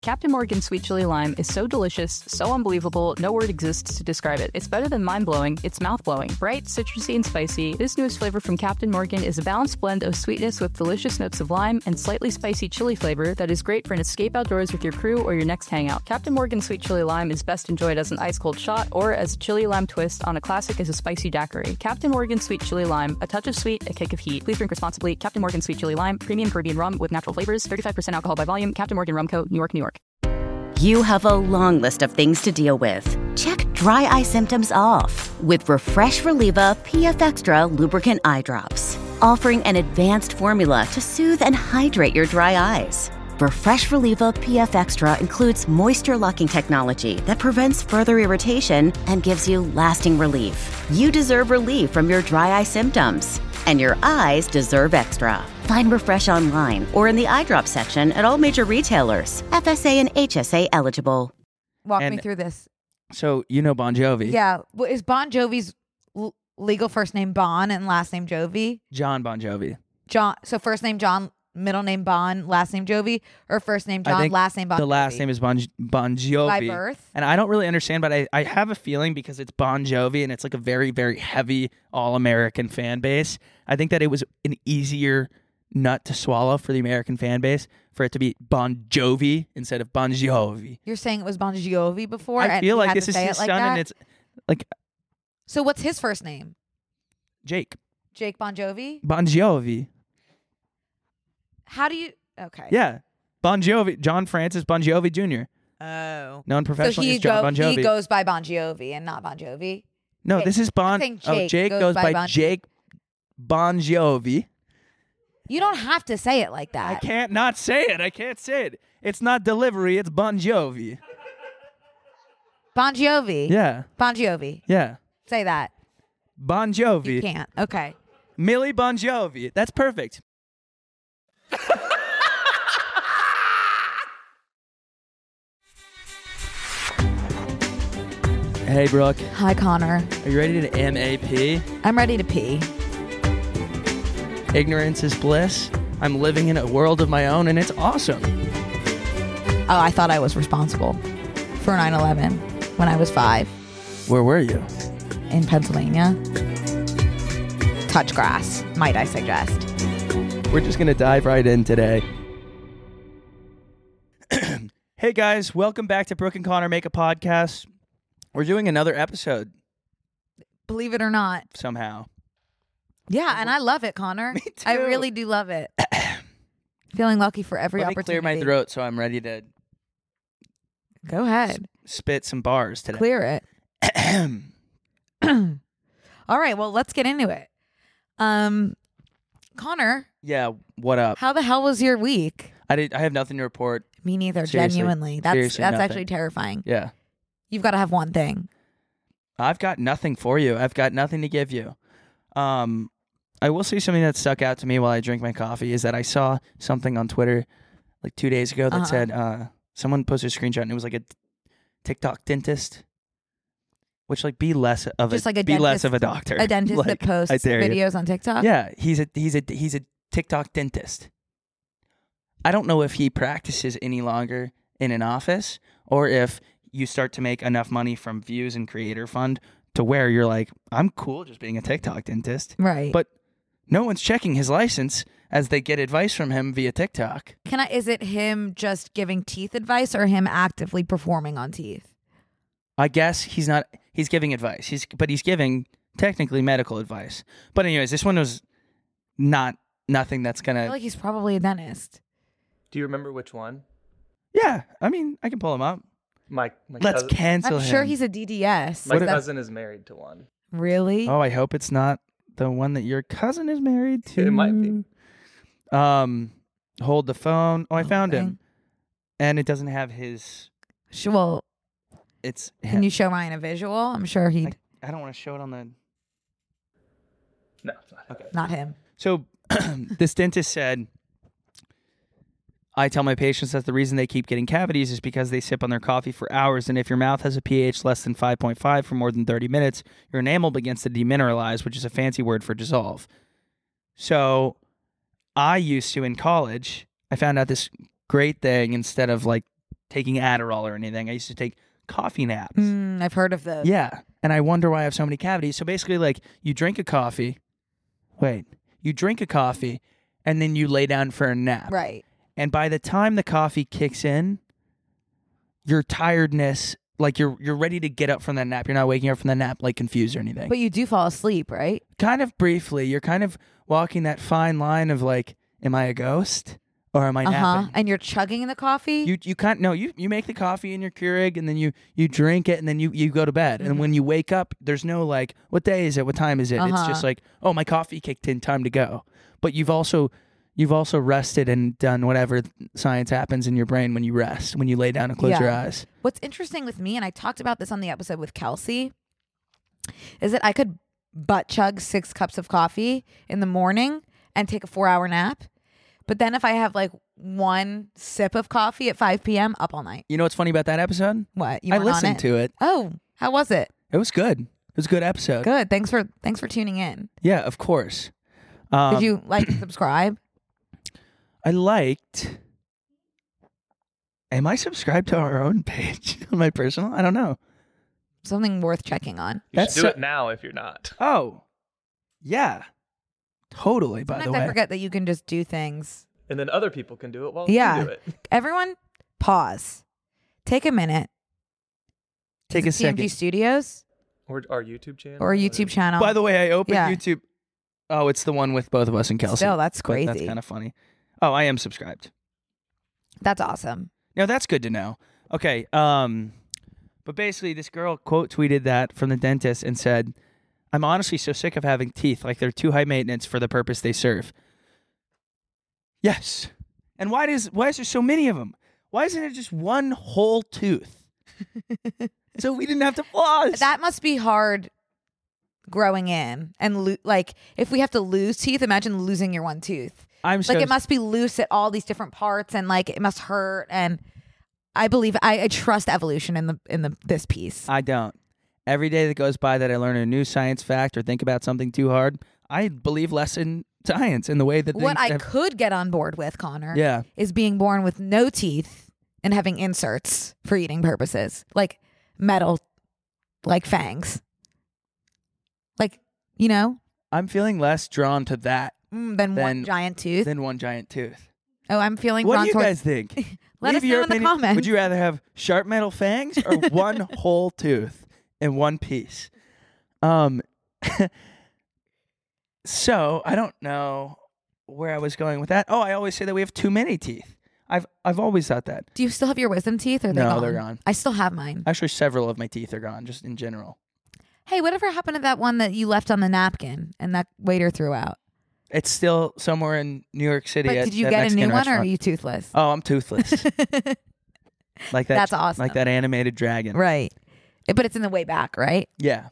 Captain Morgan Sweet Chili Lime is so delicious, so unbelievable, no word exists to describe it. It's better than mind-blowing, it's mouth-blowing. Bright, citrusy, and spicy, this newest flavor from Captain Morgan is a balanced blend of sweetness with delicious notes of lime and slightly spicy chili flavor that is great for an escape outdoors with your crew or your next hangout. Captain Morgan Sweet Chili Lime is best enjoyed as an ice-cold shot or as a chili lime twist on a classic as a spicy daiquiri. Captain Morgan Sweet Chili Lime, a touch of sweet, a kick of heat. Please drink responsibly. Captain Morgan Sweet Chili Lime, premium Caribbean rum with natural flavors, 35% alcohol by volume. Captain Morgan Rum Co., New York, New York. You have a long list of things to deal with. Check dry eye symptoms off with Refresh Relieva PF Extra Lubricant Eye Drops, offering an advanced formula to soothe and hydrate your dry eyes. Refresh Relieva PF Extra includes moisture-locking technology that prevents further irritation and gives you lasting relief. You deserve relief from your dry eye symptoms, and your eyes deserve extra. Find Refresh online or in the eye drop section at all major retailers. FSA and HSA eligible. Walk me through this. So, you know Bon Jovi. Yeah. Well, is Bon Jovi's legal first name Bon and last name Jovi? John Bon Jovi. John. So first name John, middle name Bon, last name Jovi, or first name John, last name Bon the Jovi? last name is Bon Jovi. By birth? And I don't really understand, but I have a feeling because it's Bon Jovi and it's like a very, very heavy all-American fan base. I think that it was an easier nut to swallow for the American fan base for it to be Bon Jovi instead of Bon Jovi. You're saying it was Bon Jovi before? I feel and like this is his son and it's like... So what's his first name? Jake. Jake Bon Jovi? Bon Jovi. How do you... Okay. Yeah. Bon Jovi. John Francis Bon Jovi Jr. Oh. Known professionally as John Bon Jovi. He goes by Bon Jovi and not Bon Jovi? No, Jake. this is Bon... Jake goes by Jake Bon Jovi. You don't have to say it like that. I can't not say it. I can't say it. It's not delivery. It's Bon Jovi. Bon Jovi? Yeah. Bon Jovi. Yeah. Say that. Bon Jovi. You can't. Okay. Millie Bon Jovi. That's perfect. Hey, Brooke. Hi, Connor. Are you ready to MAP? I'm ready to pee. Ignorance is bliss. I'm living in a world of my own, and it's awesome. Oh, I thought I was responsible for 9/11 when I was 5 Where were you? in Pennsylvania. Touch grass, might I suggest. We're just going to dive right in today. Hey, guys. Welcome back to Brooke and Connor Make a Podcast. We're doing another episode Believe it or not. somehow. Yeah, and I love it, Connor. Me too. I really do love it. Feeling lucky for every Let me opportunity. clear my throat so I'm ready to Go ahead. spit some bars today. Clear it. All right, well, let's get into it. Connor, Yeah, what up? how the hell was your week? I have nothing to report. Me neither, Seriously. genuinely. That's Seriously, nothing. actually terrifying. Yeah. You've got to have one thing. I've got nothing for you. I've got nothing to give you. I will say something that stuck out to me while I drink my coffee is that I saw something on Twitter like 2 days ago that said someone posted a screenshot and it was like a TikTok dentist, which like be less of Just a like a be less dentist- of a doctor. A dentist Like, that posts I dare you. videos on TikTok? Yeah, he's a TikTok dentist. I don't know if he practices any longer in an office or if you start to make enough money from views and creator fund to where you're like, I'm cool just being a TikTok dentist. Right. But no one's checking his license as they get advice from him via TikTok. Is it him just giving teeth advice or him actively performing on teeth? I guess he's giving advice. He's giving technically medical advice. But anyways, this one was nothing that's I gonna. feel like he's probably a dentist. Do you remember which one? Yeah, I mean, I can pull him up. My Let's cousin, cancel I'm him. sure he's a DDS. my What if- cousin is married to one. Really? Oh, I hope it's not the one that your cousin is married to. It might be. Hold the phone. Oh, I found Okay. him. And it doesn't have his. Well, It's. can you show Ryan a visual? I'm sure he'd... I don't want to show it on the. No, it's not. Okay. Not him. So this dentist said, I tell my patients that the reason they keep getting cavities is because they sip on their coffee for hours, and if your mouth has a pH less than 5.5 for more than 30 minutes, your enamel begins to demineralize, which is a fancy word for dissolve. So I used to, in college, I found out this great thing instead of like taking Adderall or anything. I used to take coffee naps. I've heard of those. Yeah. And I wonder why I have so many cavities. So basically, like, you drink a coffee, and then you lay down for a nap. Right. And by the time the coffee kicks in, your tiredness, like you're ready to get up from that nap. You're not waking up from the nap like confused or anything. But you do fall asleep, right? Kind of briefly, you're kind of walking that fine line of like, am I a ghost or am I napping? And you're chugging the coffee? You can't. No, you make the coffee in your Keurig and then you drink it and then you go to bed. And when you wake up, there's no like, what day is it? What time is it? It's just like, oh, my coffee kicked in, time to go. But you've also rested and done whatever science happens in your brain when you rest, when you lay down and close your eyes. What's interesting with me, and I talked about this on the episode with Kelsey, is that I could butt chug 6 cups of coffee in the morning and take a 4-hour nap. But then if I have like 1 sip of coffee at 5 p.m., up all night. You know what's funny about that episode? What? I listened to it. Oh, how was it? It was good. It was a good episode. Good. Thanks for tuning in. Yeah, of course. Did you like and subscribe? I liked. Am I subscribed to our own page on my personal? I don't know. Something worth checking on. You should do it now if you're not. Oh, yeah. Totally, by the Sometimes way. I forget that you can just do things. And then other people can do it while Yeah. you do it. Everyone, pause. Take a minute. Take a Is it TMG second. Studios Or our YouTube channel. or a YouTube channel. By the way, I opened Yeah. YouTube. Oh, it's the one with both of us and Kelsey. Still, that's But That's crazy. kind of funny. Oh, I am subscribed. That's awesome. Now, that's good to know. Okay. But basically, this girl quote tweeted that from the dentist and said, I'm honestly so sick of having teeth. Like, they're too high maintenance for the purpose they serve. Yes. And why is there so many of them? Why isn't it just one whole tooth? So we didn't have to floss. That must be hard growing in. And like, if we have to lose teeth, imagine losing your 1 tooth. I'm so Like, it must be loose at all these different parts, and like, it must hurt. And I believe I trust evolution in this piece. I don't. Every day that goes by that I learn a new science fact or think about something too hard, I believe less in science in the way that What things I have- could get on board with, Connor, Yeah. is being born with no teeth and having inserts for eating purposes, like metal, like fangs. Like, you know, I'm feeling less drawn to that than one giant tooth. than one giant tooth. Oh, I'm feeling What drawn do you towards. guys think? Let us Leave your know in the opinion. comments. Would you rather have sharp metal fangs or one whole tooth in one piece? So I don't know where I was going with that. Oh, I always say that we have too many teeth. I've always thought that. Do you still have your wisdom teeth? Or are they No, gone? they're gone. I still have mine. Actually, several of my teeth are gone, just in general. Hey, whatever happened to that one that you left on the napkin and that waiter threw out? It's still somewhere in New York City. But at did you that get a Mexican new one, or restaurant. are you toothless? Oh, I'm toothless. Like that. That's awesome. Like that animated dragon. Right. But it's in the way back, right? Yeah.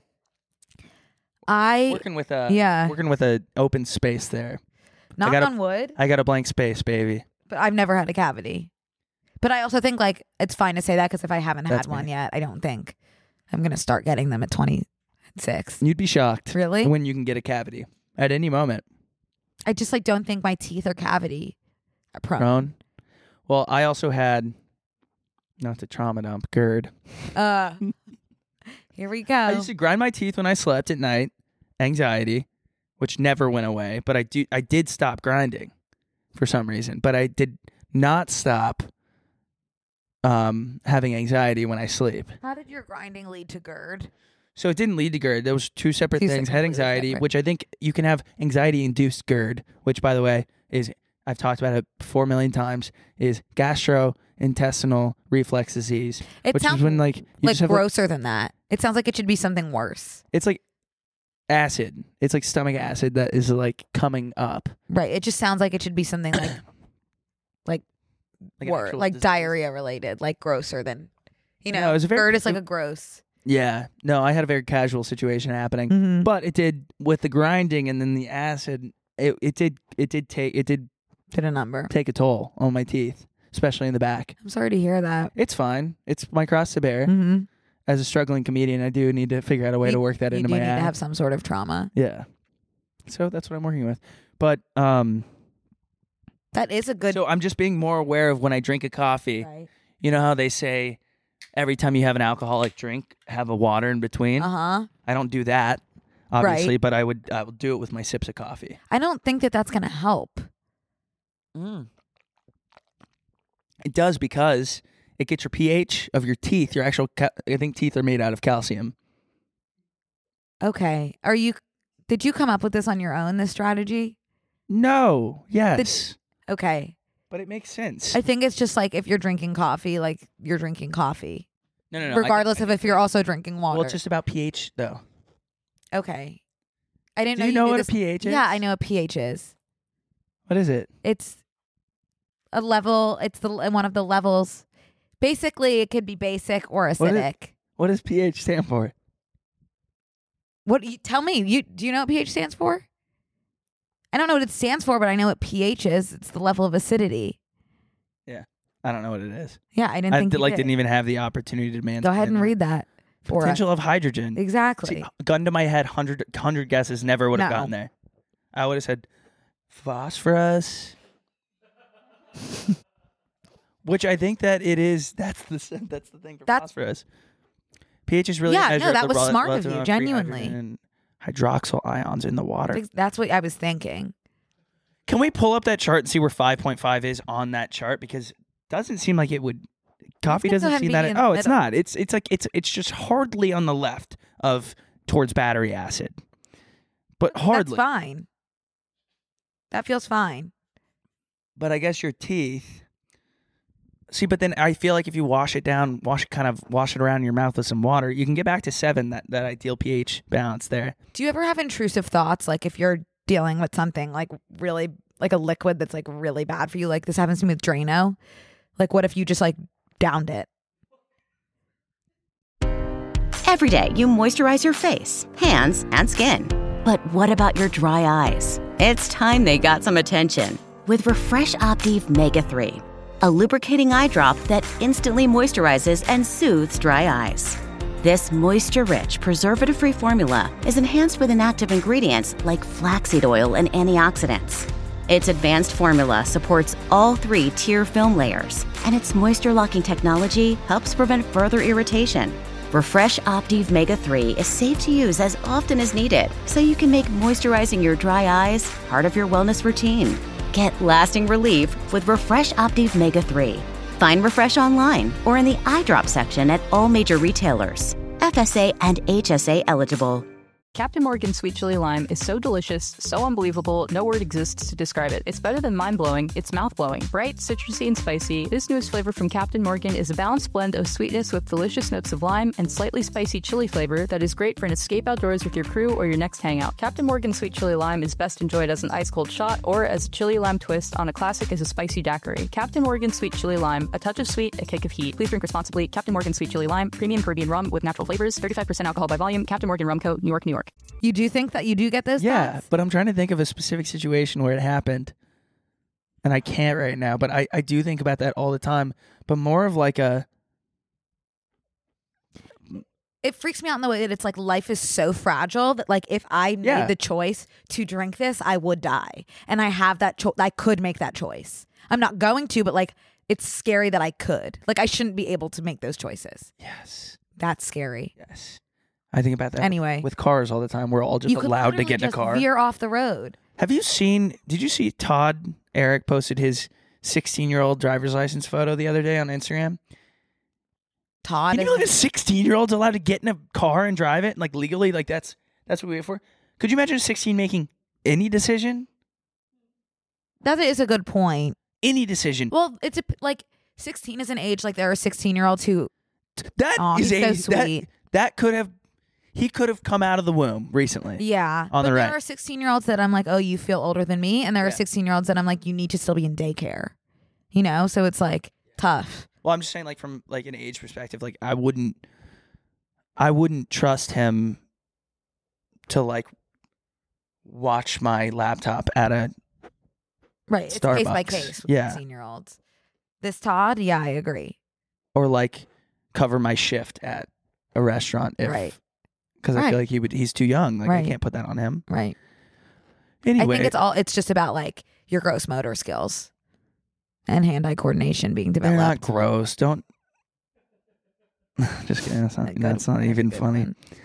I Working with a open space there. knock gotta- on wood, I got a blank space, baby. but I've never had a cavity. But I also think like it's fine to say that because if I haven't had That's one me. yet, I don't think I'm gonna start getting them at 26. You'd be shocked. Really? When you can get a cavity at any moment. I just like don't think my teeth are cavity prone. Prone. Well, I also had, not to trauma dump, GERD. Here we go. I used to grind my teeth when I slept at night. Anxiety, which never went away, but I did stop grinding for some reason. But I did not stop having anxiety when I sleep. How did your grinding lead to GERD? So it didn't lead to GERD. There was two separate Two things. separate- Had anxiety, separate. which I think you can have anxiety-induced GERD, which, by the way, is, I've talked about it 4 million times, is gastrointestinal reflex disease. It which sounds is when, like, you like just have grosser than that. It sounds like it should be something worse. it's like acid. It's like stomach acid that is, like, coming up. Right. It just sounds like it should be something like Like an worse, actual like disease. diarrhea related, like grosser than, you know, No, it was a very- GERD is like a gross. Yeah. No, I had a very casual situation happening. Mm-hmm. But it did, with the grinding and then the acid, it did Did a number. take a toll on my teeth, especially in the back. I'm sorry to hear that. It's fine. It's my cross to bear. Mm-hmm. As a struggling comedian, I do need to figure out a way to work that You into do my need to act. have some sort of trauma. Yeah. So that's what I'm working with. But That is a good. so I'm just being more aware of when I drink a coffee. Right. You know how they say every time you have an alcoholic drink, have a water in between? Uh-huh. I don't do that, obviously, Right. but I will do it with my sips of coffee. I don't think that that's going to help. It does because it gets your pH of your teeth. Your actual, I think teeth are made out of calcium. Okay. Did you come up with this on your own, this strategy? No. Yes. Okay. But it makes sense. I think it's just like if you're drinking coffee, like you're drinking coffee. No. Regardless of if you're also drinking water. Well, it's just about pH, though. Okay. I didn't Do know you know knew what this. a pH is? Yeah, I know what pH is. What is it? It's a level. It's one of the levels. Basically, it could be basic or acidic. What does pH stand for? Tell me? Do you know what pH stands for? I don't know what it stands for, but I know what pH is. It's the level of acidity. Yeah. I don't know what it is. Yeah, I didn't think you didn't even have the opportunity to demand. Go ahead and read that. For us. Potential of hydrogen. Exactly. See, gun to my head, 100 guesses, never would have No. gotten there. I would have said phosphorus. Which I think that it is. That's the thing for phosphorus. pH is really a measure that of the was smart of relative you, amount free genuinely. hydrogen and hydroxyl ions in the water. That's what I was thinking. Can we pull up that chart and see where 5.5 is on that chart? Because it doesn't seem like it would. Coffee It's gonna doesn't go seem ahead and that. be in the It's middle. not. It's like it's just hardly on the left of towards battery acid, but hardly. That's fine. That feels fine. But I guess your teeth. See, but then I feel like if you wash it down, wash it around in your mouth with some water, you can get back to 7. That ideal pH balance there. Do you ever have intrusive thoughts? Like if you're dealing with something like really like a liquid that's like really bad for you, like this happens to me with Drano. Like what if you just like downed it? Every day, you moisturize your face, hands, and skin. But what about your dry eyes? It's time they got some attention with Refresh Optive Mega 3, a lubricating eye drop that instantly moisturizes and soothes dry eyes. This moisture-rich, preservative-free formula is enhanced with inactive ingredients like flaxseed oil and antioxidants. Its advanced formula supports all 3 tier film layers, and its moisture-locking technology helps prevent further irritation. Refresh Optive Mega 3 is safe to use as often as needed, so you can make moisturizing your dry eyes part of your wellness routine. Get lasting relief with Refresh Optive Mega 3. Find Refresh online or in the eye drop section at all major retailers. FSA and HSA eligible. Captain Morgan Sweet Chili Lime is so delicious, so unbelievable, no word exists to describe it. It's better than mind-blowing, it's mouth-blowing. Bright, citrusy, and spicy, this newest flavor from Captain Morgan is a balanced blend of sweetness with delicious notes of lime and slightly spicy chili flavor that is great for an escape outdoors with your crew or your next hangout. Captain Morgan Sweet Chili Lime is best enjoyed as an ice-cold shot or as a chili lime twist on a classic as a spicy daiquiri. Captain Morgan Sweet Chili Lime, a touch of sweet, a kick of heat. Please drink responsibly. Captain Morgan Sweet Chili Lime, premium Caribbean rum with natural flavors, 35% alcohol by volume. Captain Morgan Rum Co., New York, New York. You do think that you do get those? Yeah, thoughts? but I'm trying to think of a specific situation where it happened, and I can't right now. But I do think about that all the time. But more of like a. It freaks me out in the way that it's like life is so fragile that like if I made the choice to drink this, I would die, and I have that I could make that choice. I'm not going to, but like it's scary that I could. Like I shouldn't be able to make those choices. Yes. That's scary. Yes. I think about that Anyway. with cars all the time. We're all just You could allowed to literally get in a just car. veer off the road. Did you see Todd Eric posted his 16-year-old driver's license photo the other day on Instagram? Todd, Can you believe a 16-year-old's allowed to get in a car and drive it like legally? Like that's what we wait for. Could you imagine a 16 making any decision? that is a good point. Any decision. Well, it's like 16 is an age like there are 16-year-olds who That Aw, is he's so sweet. That could have. He could have come out of the womb recently. Yeah. On the but right. there are 16-year-olds that I'm like, oh, you feel older than me. And there are Yeah. 16-year-olds that I'm like, you need to still be in daycare. You know? So it's like tough. Well, I'm just saying, like from like an age perspective, like I wouldn't trust him to like watch my laptop at a Right. It's case by Starbucks. case with Yeah. 16-year-olds. This Todd, yeah, I agree. or like cover my shift at a restaurant if Right. because I Right. feel like he's too young. Like I Right. can't put that on him. Right. Anyway, I think it's just about like your gross motor skills. and hand-eye coordination being They're not developed. gross. Don't. Just kidding. That's not even funny.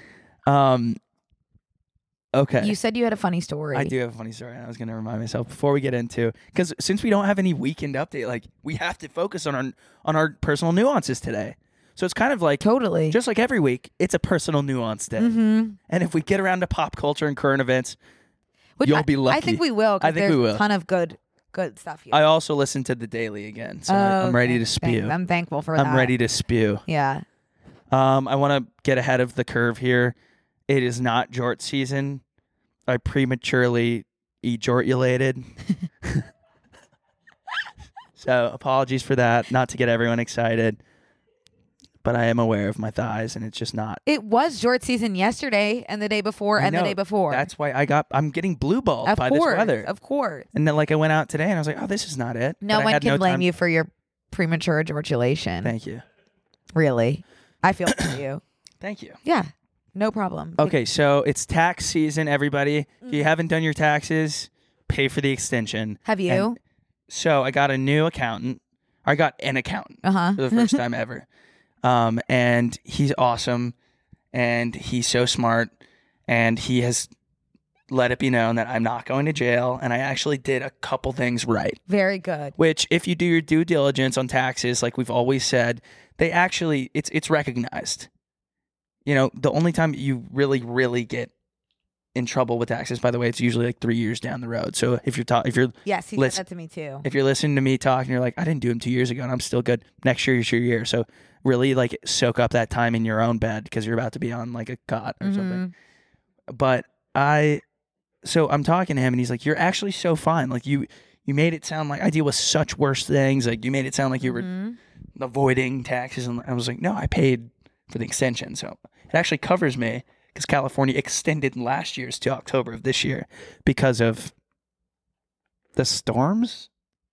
Okay. You said you had a funny story. I do have a funny story. I was going to remind myself before we get into, because since we don't have any weekend update, like we have to focus on our personal nuances today. So it's kind of like Totally. just like every week, it's a personal nuance day. Mm-hmm. And if we get around to pop culture and current events, Which you'll be lucky. I think we will. 'Cause I think there's we will. a ton of good stuff here. I also listened to the Daily again, so I'm ready to spew. I'm thankful for that. I'm ready to spew. Yeah. I want to get ahead of the curve here. It is not jort season. I prematurely ejortulated. So apologies for that. Not to get everyone excited, but I am aware of my thighs, and it's just not. It was jort season yesterday and the day before I and know. the day before. That's why I'm getting blue balled of by course, this weather. Of course. And then I went out today and I was like, oh, this is not it. No But I one had can blame time. you for your premature ejaculation. Thank you. Really. I feel for you. Thank you. Yeah. No problem. Okay, so it's tax season, everybody. If you haven't done your taxes, pay for the extension. Have you? And so I got a new accountant. I got an accountant for the first time ever. And he's awesome, and he's so smart, and he has let it be known that I'm not going to jail, and I actually did a couple things right. Very good. Which, if you do your due diligence on taxes, like we've always said, they actually it's recognized. You know, the only time you really get in trouble with taxes, by the way, it's usually like 3 years down the road. So if you're Yes, he said that to me too. if you're listening to me talk and you're like, I didn't do them 2 years ago and I'm still good, next year is your year. So really like soak up that time in your own bed because you're about to be on like a cot or something. But so I'm talking to him and he's like, you're actually so fine. Like you made it sound like I deal with such worse things. Like you made it sound like you were avoiding taxes. And I was like, no, I paid for the extension. So it actually covers me because California extended last year's to October of this year because of the storms.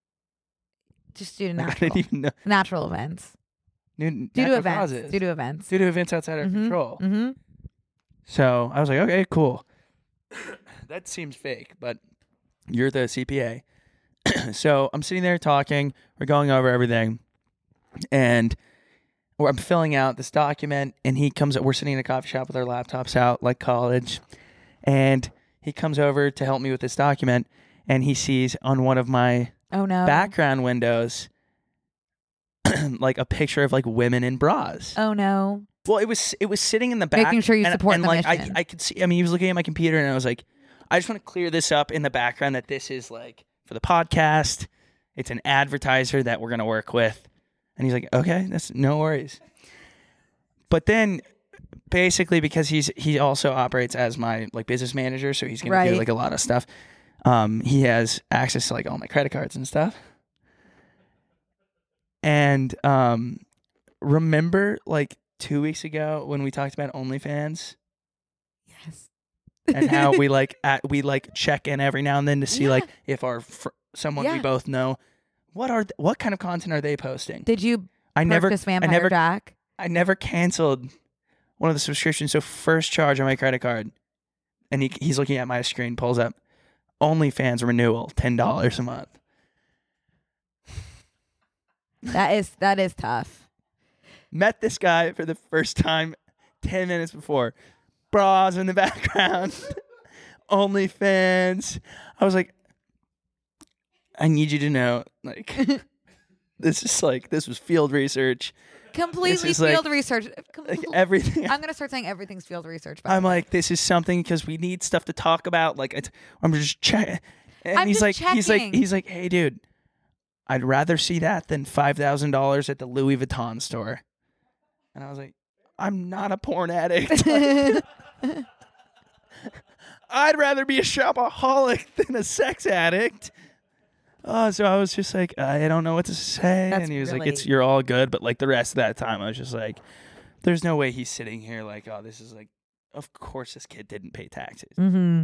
Just due to Like, I didn't even know. natural events. Due Due to events. Due to events outside our control. Mm-hmm. So I was like, okay, cool. That seems fake, but you're the CPA. So I'm sitting there talking. We're going over everything. And I'm filling out this document. And he comes up. We're sitting in a coffee shop with our laptops out like college. And he comes over to help me with this document. And he sees on one of my background windows like a picture of like women in bras. Oh no. Well, it was sitting in the back, making sure you support and the like mission. I could see. I mean, he was looking at my computer, and I was like, I just want to clear this up in the background that this is like for the podcast. It's an advertiser that we're gonna work with, and he's like, okay, that's no worries. But then, basically, because he also operates as my like business manager, so he's gonna do like a lot of stuff. He has access to like all my credit cards and stuff. And remember like 2 weeks ago when we talked about OnlyFans? Yes. And how we like check in every now and then to see like if our someone we both know, what kind of content are they posting? Did you purchase Vampire Jack? I never canceled one of the subscriptions. So first charge on my credit card, and he's looking at my screen, pulls up OnlyFans renewal, $10 a month. That is tough. Met this guy for the first time 10 minutes before. Bras in the background. OnlyFans. I was like, I need you to know, like, this was field research. Completely field research. Like everything. I'm gonna start saying everything's field research. I'm like, this is something because we need stuff to talk about. Like, I'm just checking. And I'm he's just checking. he's like, hey, dude, I'd rather see that than $5,000 at the Louis Vuitton store. And I was like, I'm not a porn addict. I'd rather be a shopaholic than a sex addict. So I was just like, I don't know what to say. That's and he was really... like, you're all good. But like the rest of that time, I was just like, there's no way he's sitting here like, oh, this is like, of course this kid didn't pay taxes. Mm-hmm.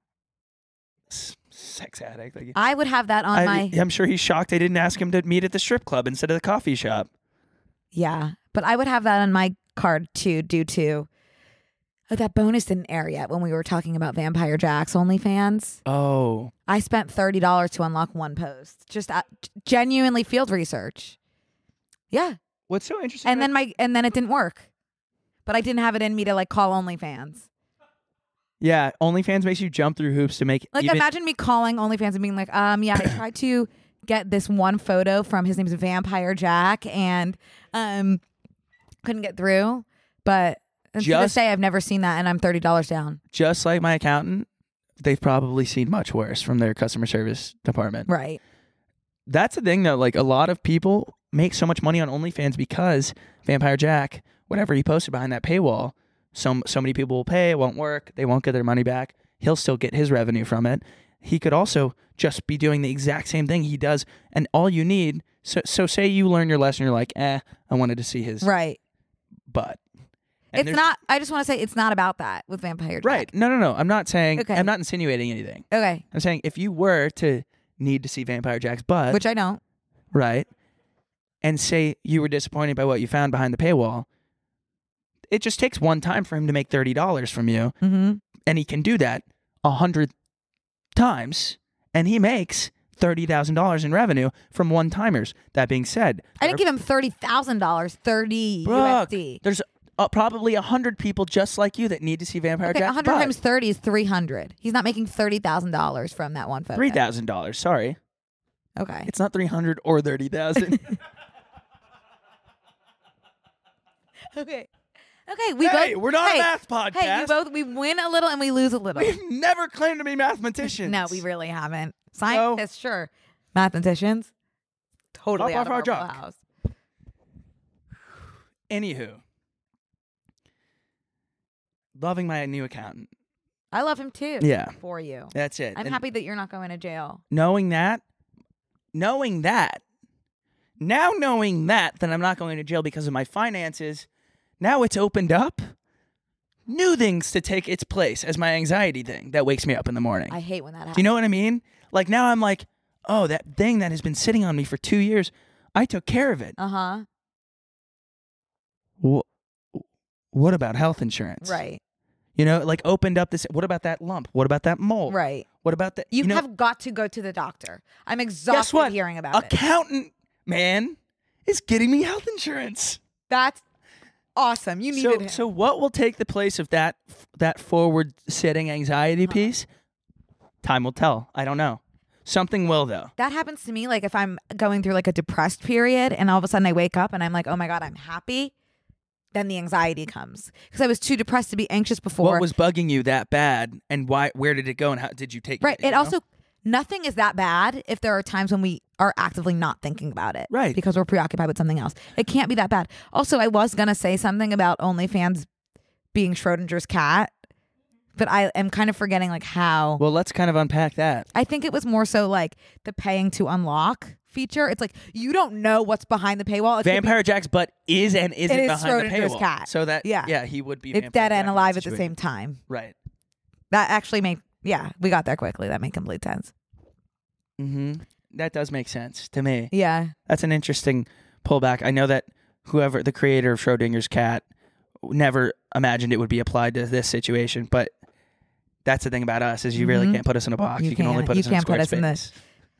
Sex addict. Like, I would have that on my... I'm sure he's shocked I didn't ask him to meet at the strip club instead of the coffee shop. Yeah, but I would have that on my card too, due to Oh, that bonus didn't air yet when we were talking about Vampire Jack's OnlyFans. Oh, I spent $30 to unlock one post. Just genuinely field research. Yeah. what's so interesting? And then it didn't work. But I didn't have it in me to like call OnlyFans. yeah, OnlyFans makes you jump through hoops to make. Like, imagine me calling OnlyFans and being like, yeah, I tried to get this one photo from his name's Vampire Jack and couldn't get through. But to this day, I've never seen that, and I'm $30 down. Just like my accountant, they've probably seen much worse from their customer service department. Right. That's the thing, though. Like, a lot of people make so much money on OnlyFans because Vampire Jack, whatever he posted behind that paywall, so many people will pay, it won't work, they won't get their money back. He'll still get his revenue from it. He could also just be doing the exact same thing he does, and all you need. So say you learn your lesson, you're like, I wanted to see his butt. And It's not. I just want to say it's not about that with Vampire Jack. Right. No. I'm not saying. Okay. I'm not insinuating anything. Okay. I'm saying if you were to need to see Vampire Jack's butt, Which I don't. right, and say you were disappointed by what you found behind the paywall, it just takes one time for him to make $30 from you, Mm-hmm. and he can do that 100 times, and he makes $30,000 in revenue from one-timers. That being said, I didn't give him $30,000. 30 Brooke, USD. there's probably 100 people just like you that need to see Vampire Okay, Jack's 100 butt. times 30 is 300. He's not making $30,000 from that one photo. $3,000. Sorry, Okay. it's not 300 or 30,000. Okay. Hey, we're not a math podcast. Hey, we win a little and we lose a little. We've never claimed to be mathematicians. No, we really haven't. Scientists, sure. Mathematicians, totally Hop out off of our our jock. wheelhouse. Anywho, loving my new accountant. I love him too. Yeah. For you. That's it. I'm And happy that you're not going to jail. knowing that, then I'm not going to jail because of my finances. Now it's opened up new things to take its place as my anxiety thing that wakes me up in the morning. I hate when that happens. Do you know what I mean? Like, now I'm like, oh, that thing that has been sitting on me for 2 years, I took care of it. Uh-huh. What about health insurance? Right. You know, like, opened up this. What about that lump? What about that mole? Right. What about that? You know, have got to go to the doctor. I'm guess exhausted what? hearing about it. Accountant, man, is getting me health insurance. That's awesome. You needed him. So what will take the place of that forward sitting anxiety piece? Time will tell. I don't know. Something will, though. That happens to me, like if I'm going through like a depressed period and all of a sudden I wake up and I'm like, oh my God, I'm happy. Then the anxiety comes because I was too depressed to be anxious before. What was bugging you that bad, and why? Where did it go, and how did you take right. it? It also, nothing is that bad if there are times when we are actively not thinking about it. Right. Because we're preoccupied with something else. It can't be that bad. Also, I was going to say something about OnlyFans being Schrodinger's cat, but I am kind of forgetting like how. Well, let's kind of unpack that. I think it was more so like the paying to unlock feature. It's like you don't know what's behind the paywall. It could Vampire Jack's butt is and isn't It is behind Schrodinger's the paywall. cat. So that Yeah. he would be. it's Vampire dead and Jack in alive that at the situation. same time. Right. That actually we got there quickly. That made complete sense. Mm-hmm. That does make sense to me. Yeah. That's an interesting pullback. I know that whoever the creator of Schrodinger's cat never imagined it would be applied to this situation, but that's the thing about us is you really can't put us in a box. You can only put us in a square space.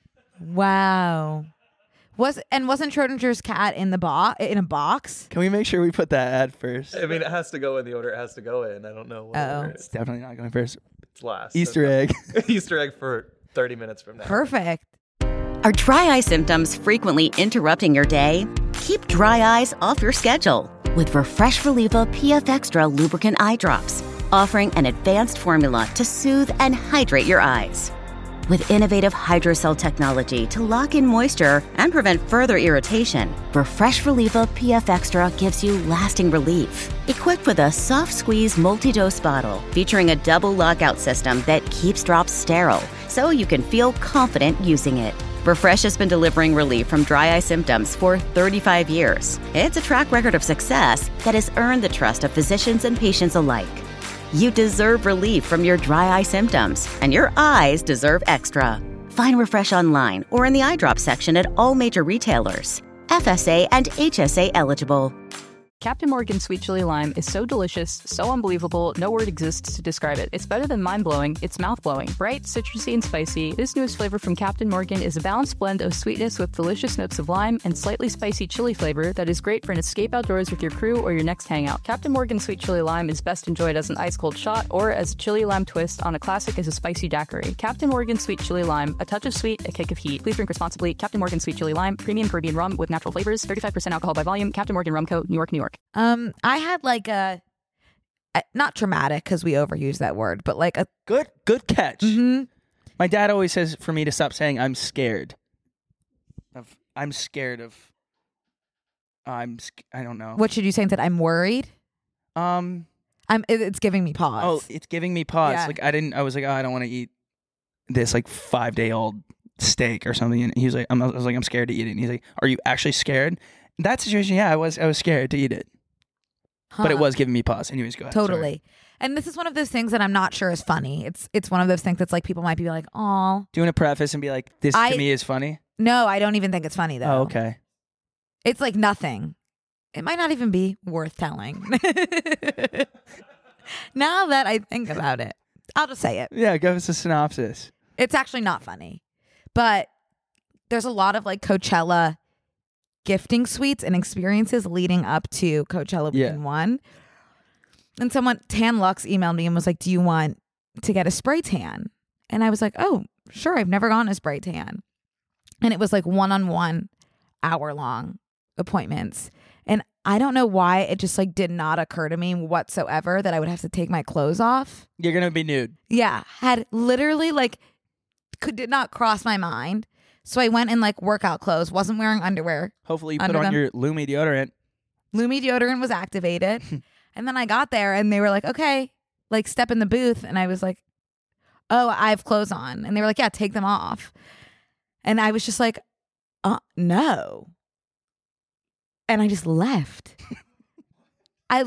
Wow. Wasn't Schrodinger's cat in a box? Can we make sure we put that ad first? I mean, it has to go in the order it has to go in. I don't know what order It's definitely not going first. it's last. Easter egg. Easter egg for 30 minutes from now. Perfect. Are dry eye symptoms frequently interrupting your day? Keep dry eyes off your schedule with Refresh Reliever PF Extra Lubricant Eye Drops, offering an advanced formula to soothe and hydrate your eyes. With innovative hydrocell technology to lock in moisture and prevent further irritation, Refresh Reliever PF Extra gives you lasting relief. Equipped with a soft squeeze multi-dose bottle featuring a double lockout system that keeps drops sterile, so you can feel confident using it. Refresh has been delivering relief from dry eye symptoms for 35 years. It's a track record of success that has earned the trust of physicians and patients alike. You deserve relief from your dry eye symptoms, and your eyes deserve extra. Find Refresh online or in the eye drop section at all major retailers. FSA and HSA eligible. Captain Morgan Sweet Chili Lime is so delicious, so unbelievable, no word exists to describe it. It's better than mind-blowing, it's mouth-blowing. Bright, citrusy, and spicy, this newest flavor from Captain Morgan is a balanced blend of sweetness with delicious notes of lime and slightly spicy chili flavor that is great for an escape outdoors with your crew or your next hangout. Captain Morgan Sweet Chili Lime is best enjoyed as an ice-cold shot or as a chili lime twist on a classic as a spicy daiquiri. Captain Morgan Sweet Chili Lime, a touch of sweet, a kick of heat. Please drink responsibly. Captain Morgan Sweet Chili Lime, premium Caribbean rum with natural flavors, 35% alcohol by volume. Captain Morgan Rum Co., New York, New York. I had like a not traumatic because we overuse that word, but like a Good catch. Mhm. My dad always says for me to stop saying I'm scared. I don't know. What should you say instead? I'm worried. Um. It's giving me pause. Oh, it's giving me pause. Yeah. Like I was like, oh, I don't want to eat this like 5-day-old steak or something. And he was like, I was like, I'm scared to eat it. And he's like, are you actually scared? In that situation, yeah, I was scared to eat it. But it Huh. was giving me pause. Anyways, go ahead. Totally. Sorry. And this is one of those things that I'm not sure is funny. It's one of those things that's like people might be like, "Oh, Do you want to preface and be like, this to me is funny? no, I don't even think it's funny though." Oh, okay. It's like nothing. It might not even be worth telling. Now that I think about it, I'll just say it. Yeah, give us a synopsis. It's actually not funny. But there's a lot of like Coachella gifting suites and experiences leading up to Coachella Yeah. Weekend 1. And Tan Lux emailed me and was like, do you want to get a spray tan? And I was like, oh, sure. I've never gone a spray tan. And it was like one-on-one hour-long appointments. And I don't know why it just like did not occur to me whatsoever that I would have to take my clothes off. You're going to be nude. Yeah. Had literally like did not cross my mind. So I went in like workout clothes, wasn't wearing underwear. Hopefully you put Under on them. your Lumi deodorant. Lumi deodorant was activated. And then I got there and they were like, okay, like step in the booth. And I was like, oh, I have clothes on. And they were like, yeah, take them off. And I was just like, no. And I just left. I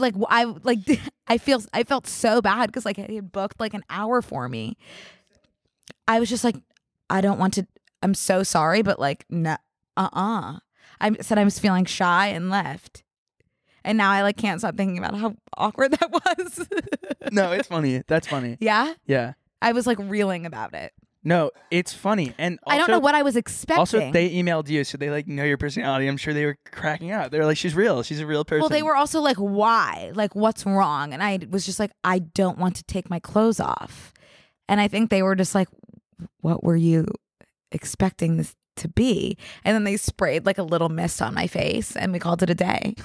felt so bad because like he had booked like an hour for me. I was just like, I don't want to. I'm so sorry, but like, no, I said I was feeling shy and left. And now I like can't stop thinking about how awkward that was. No, it's funny. That's funny. Yeah? Yeah. I was like reeling about it. No, it's funny. And also, I don't know what I was expecting. Also, they emailed you, so they like know your personality. I'm sure they were cracking up. They were like, she's real. She's a real person. Well, they were also like, why? Like, what's wrong? And I was just like, I don't want to take my clothes off. And I think they were just like, what were you expecting this to be? And then they sprayed like a little mist on my face and we called it a day.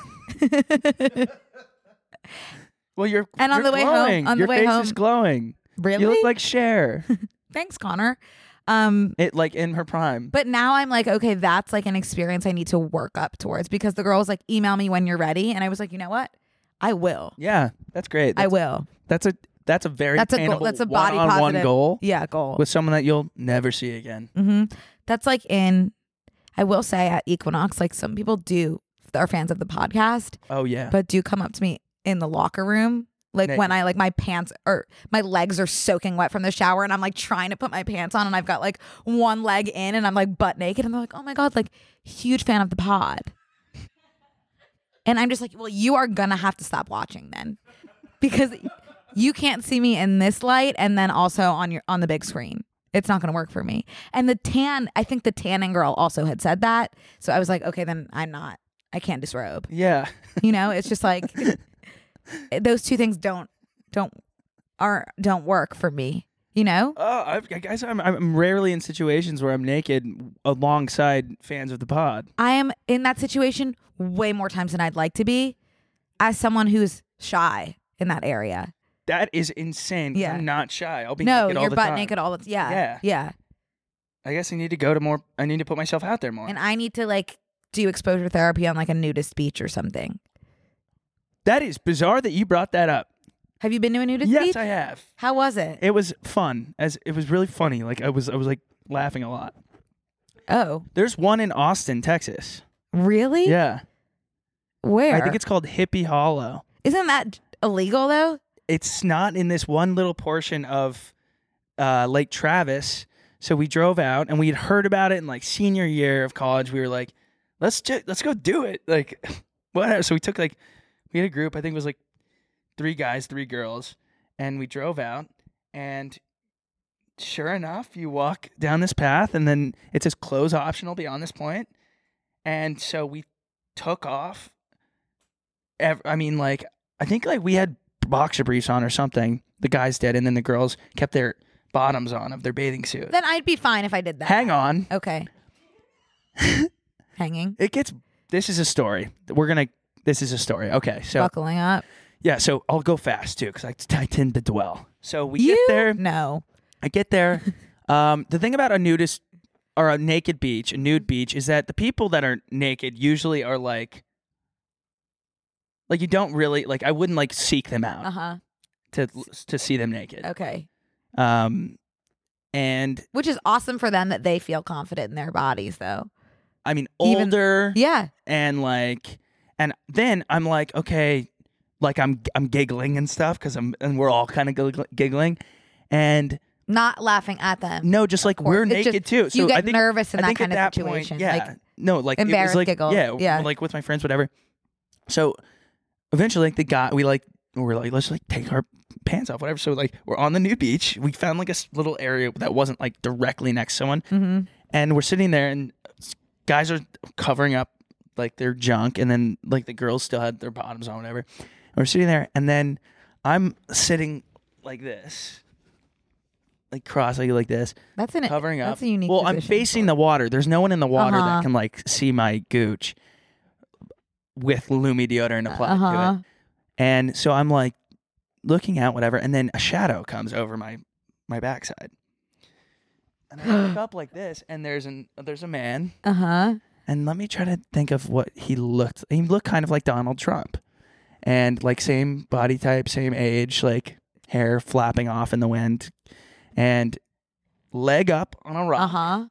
Well, you're And on you're the way glowing. home- on your the way face home- is glowing. Really? You look like Cher. Thanks, Connor. It like in her prime. But now I'm like, okay, that's like an experience I need to work up towards because the girl was like, email me when you're ready. And I was like, you know what? I will. Yeah, that's great. I will. That's a very That's a goal. attainable That's a body one-on-one positive goal Yeah, goal. with someone that you'll never see again. Mm-hmm. That's like I will say at Equinox, like some people are fans of the podcast, Oh yeah. but do come up to me in the locker room. Like Naked. when I like my pants or my legs are soaking wet from the shower and I'm like trying to put my pants on and I've got like one leg in and I'm like butt naked and they're like, oh my God, like huge fan of the pod. And I'm just like, well, you are going to have to stop watching then because you can't see me in this light and then also on the big screen. It's not going to work for me. And I think the tanning girl also had said that. So I was like, okay, then I can't disrobe. Yeah. You know, it's just like those two things don't work for me. You know? Oh, guys, I'm rarely in situations where I'm naked alongside fans of the pod. I am in that situation way more times than I'd like to be as someone who's shy in that area. That is insane. 'Cause Yeah. I'm not shy. I'll be No, naked all you're the butt time. naked all the time. Yeah. Yeah. Yeah. I guess I need to go to more. I need to put myself out there more. And I need to like do exposure therapy on like a nudist beach or something. That is bizarre that you brought that up. Have you been to a nudist Yes, beach? I have. How was it? It was fun. It was really funny. Like I was like laughing a lot. Oh, There's one in Austin, Texas. really? Yeah. Where? I think it's called Hippie Hollow. Isn't that illegal though? It's not in this one little portion of Lake Travis. So we drove out and we had heard about it in like senior year of college. We were like, let's go do it. Like, whatever. So we took like We had a group. I think it was like 3 guys, 3 girls, and we drove out. And sure enough, you walk down this path, and then it says close optional beyond this point. And so we took off. I think like we had boxer briefs on or something. The guys did, and then the girls kept their bottoms on of their bathing suit. Then I'd be fine if I did that. Hang on. Okay. Hanging. This is a story. This is a story. Okay, so Buckling up. yeah, so I'll go fast too because I tend to dwell. So we get there. No. I get there. The thing about a nudist or a naked beach, a nude beach, is that the people that are naked usually are like you don't really like. I wouldn't like seek them out to see them naked. Okay. And Which is awesome for them that they feel confident in their bodies, though. I mean, Even- older. Yeah. And then I'm like, okay, like I'm giggling and stuff and we're all kind of giggling, and Not laughing at them. no, just like we're It's naked just- too. So you get I think, nervous in I that think kind at of that point, situation. yeah, Like, no, like it was embarrassed like giggle. yeah, Yeah. like with my friends, whatever. So eventually, like we're like let's like take our pants off, whatever. So like we're on the nude beach. We found like a little area that wasn't like directly next to someone, Mm-hmm. and we're sitting there, and guys are covering up like their junk, and then like the girls still had their bottoms on, whatever. And we're sitting there, and then I'm sitting like this, like cross-legged like this, That's covering up. That's a unique. Well, I'm position facing for the water. There's no one in the water Uh-huh. that can like see my gooch with Lumi deodorant applied to Uh-huh. it. And so I'm like looking out, whatever, and then a shadow comes over my backside. And I look up like this, and there's a man. Uh-huh. And let me try to think of what he looked. He looked kind of like Donald Trump. And like same body type, same age, like hair flapping off in the wind. And leg up on a rock. Uh-huh.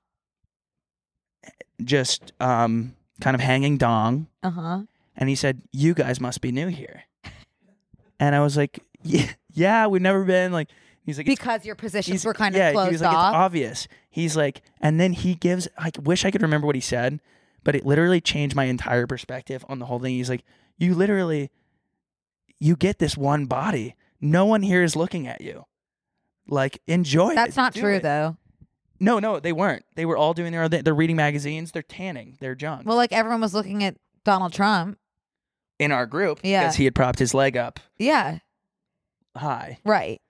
Just kind of hanging dong. Uh-huh. And he said, "You guys must be new here." And I was like, yeah, we've never been. Like, he's like, Because your positions were kind yeah, of closed he was like, off. it's obvious. He's like, and then he gives, I wish I could remember what he said, but it literally changed my entire perspective on the whole thing. He's like, you get this one body. No one here is looking at you. Like, enjoy it. That's not Do true, it. though. No, they weren't. They were all doing their own thing. They're reading magazines. They're tanning. They're junk. Well, like everyone was looking at Donald Trump. In our group, Yeah. because he had propped his leg up Yeah. high. Right.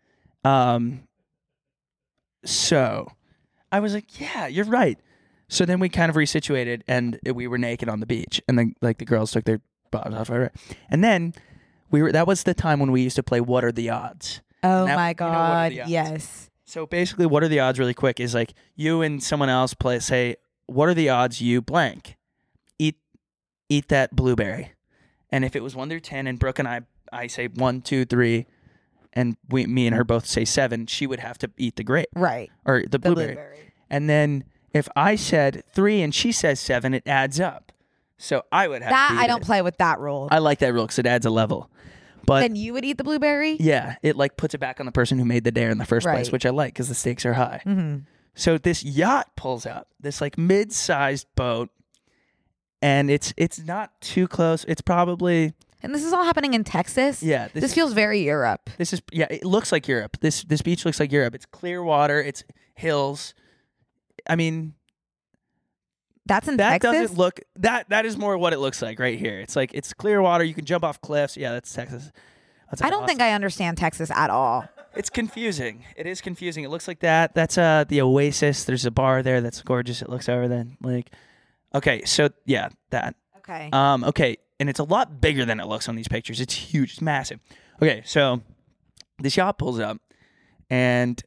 So I was like, yeah, you're right. So then we kind of resituated, and we were naked on the beach, and then like the girls took their bottoms off, whatever. And then that was the time when we used to play What Are the Odds? Oh Now, my you know what are God. the odds? Yes. So basically, What Are the Odds really quick is like you and someone else say, what are the odds you blank eat that blueberry? And if it was 1 through 10, and Brooke and I say 1, 2, 3, and me and her both say 7, she would have to eat the grape Right. or the The blueberry. And then if I said 3 and she says 7, it adds up. So I would have That to eat I don't it. play with that rule. I like that rule because it adds a level. But Then you would eat the blueberry? yeah, it like puts it back on the person who made the dare in the first place, Right. which I like because the stakes are high. Mm-hmm. So this yacht pulls up, this like mid-sized boat, and it's not too close. It's probably And this is all happening in Texas? yeah. This feels very Europe. This is yeah. It looks like Europe. This beach looks like Europe. It's clear water. It's hills. I mean, That's in that Texas? doesn't look that is more what it looks like right here. It's like it's clear water. You can jump off cliffs. Yeah, that's Texas. That's I don't think I understand Texas at all. It's confusing. It is confusing. It looks like that. That's the Oasis. There's a bar there that's gorgeous. It looks over the lake. Okay, so yeah, that. Okay. Okay, and it's a lot bigger than it looks on these pictures. It's huge. It's massive. Okay, so this yacht pulls up, and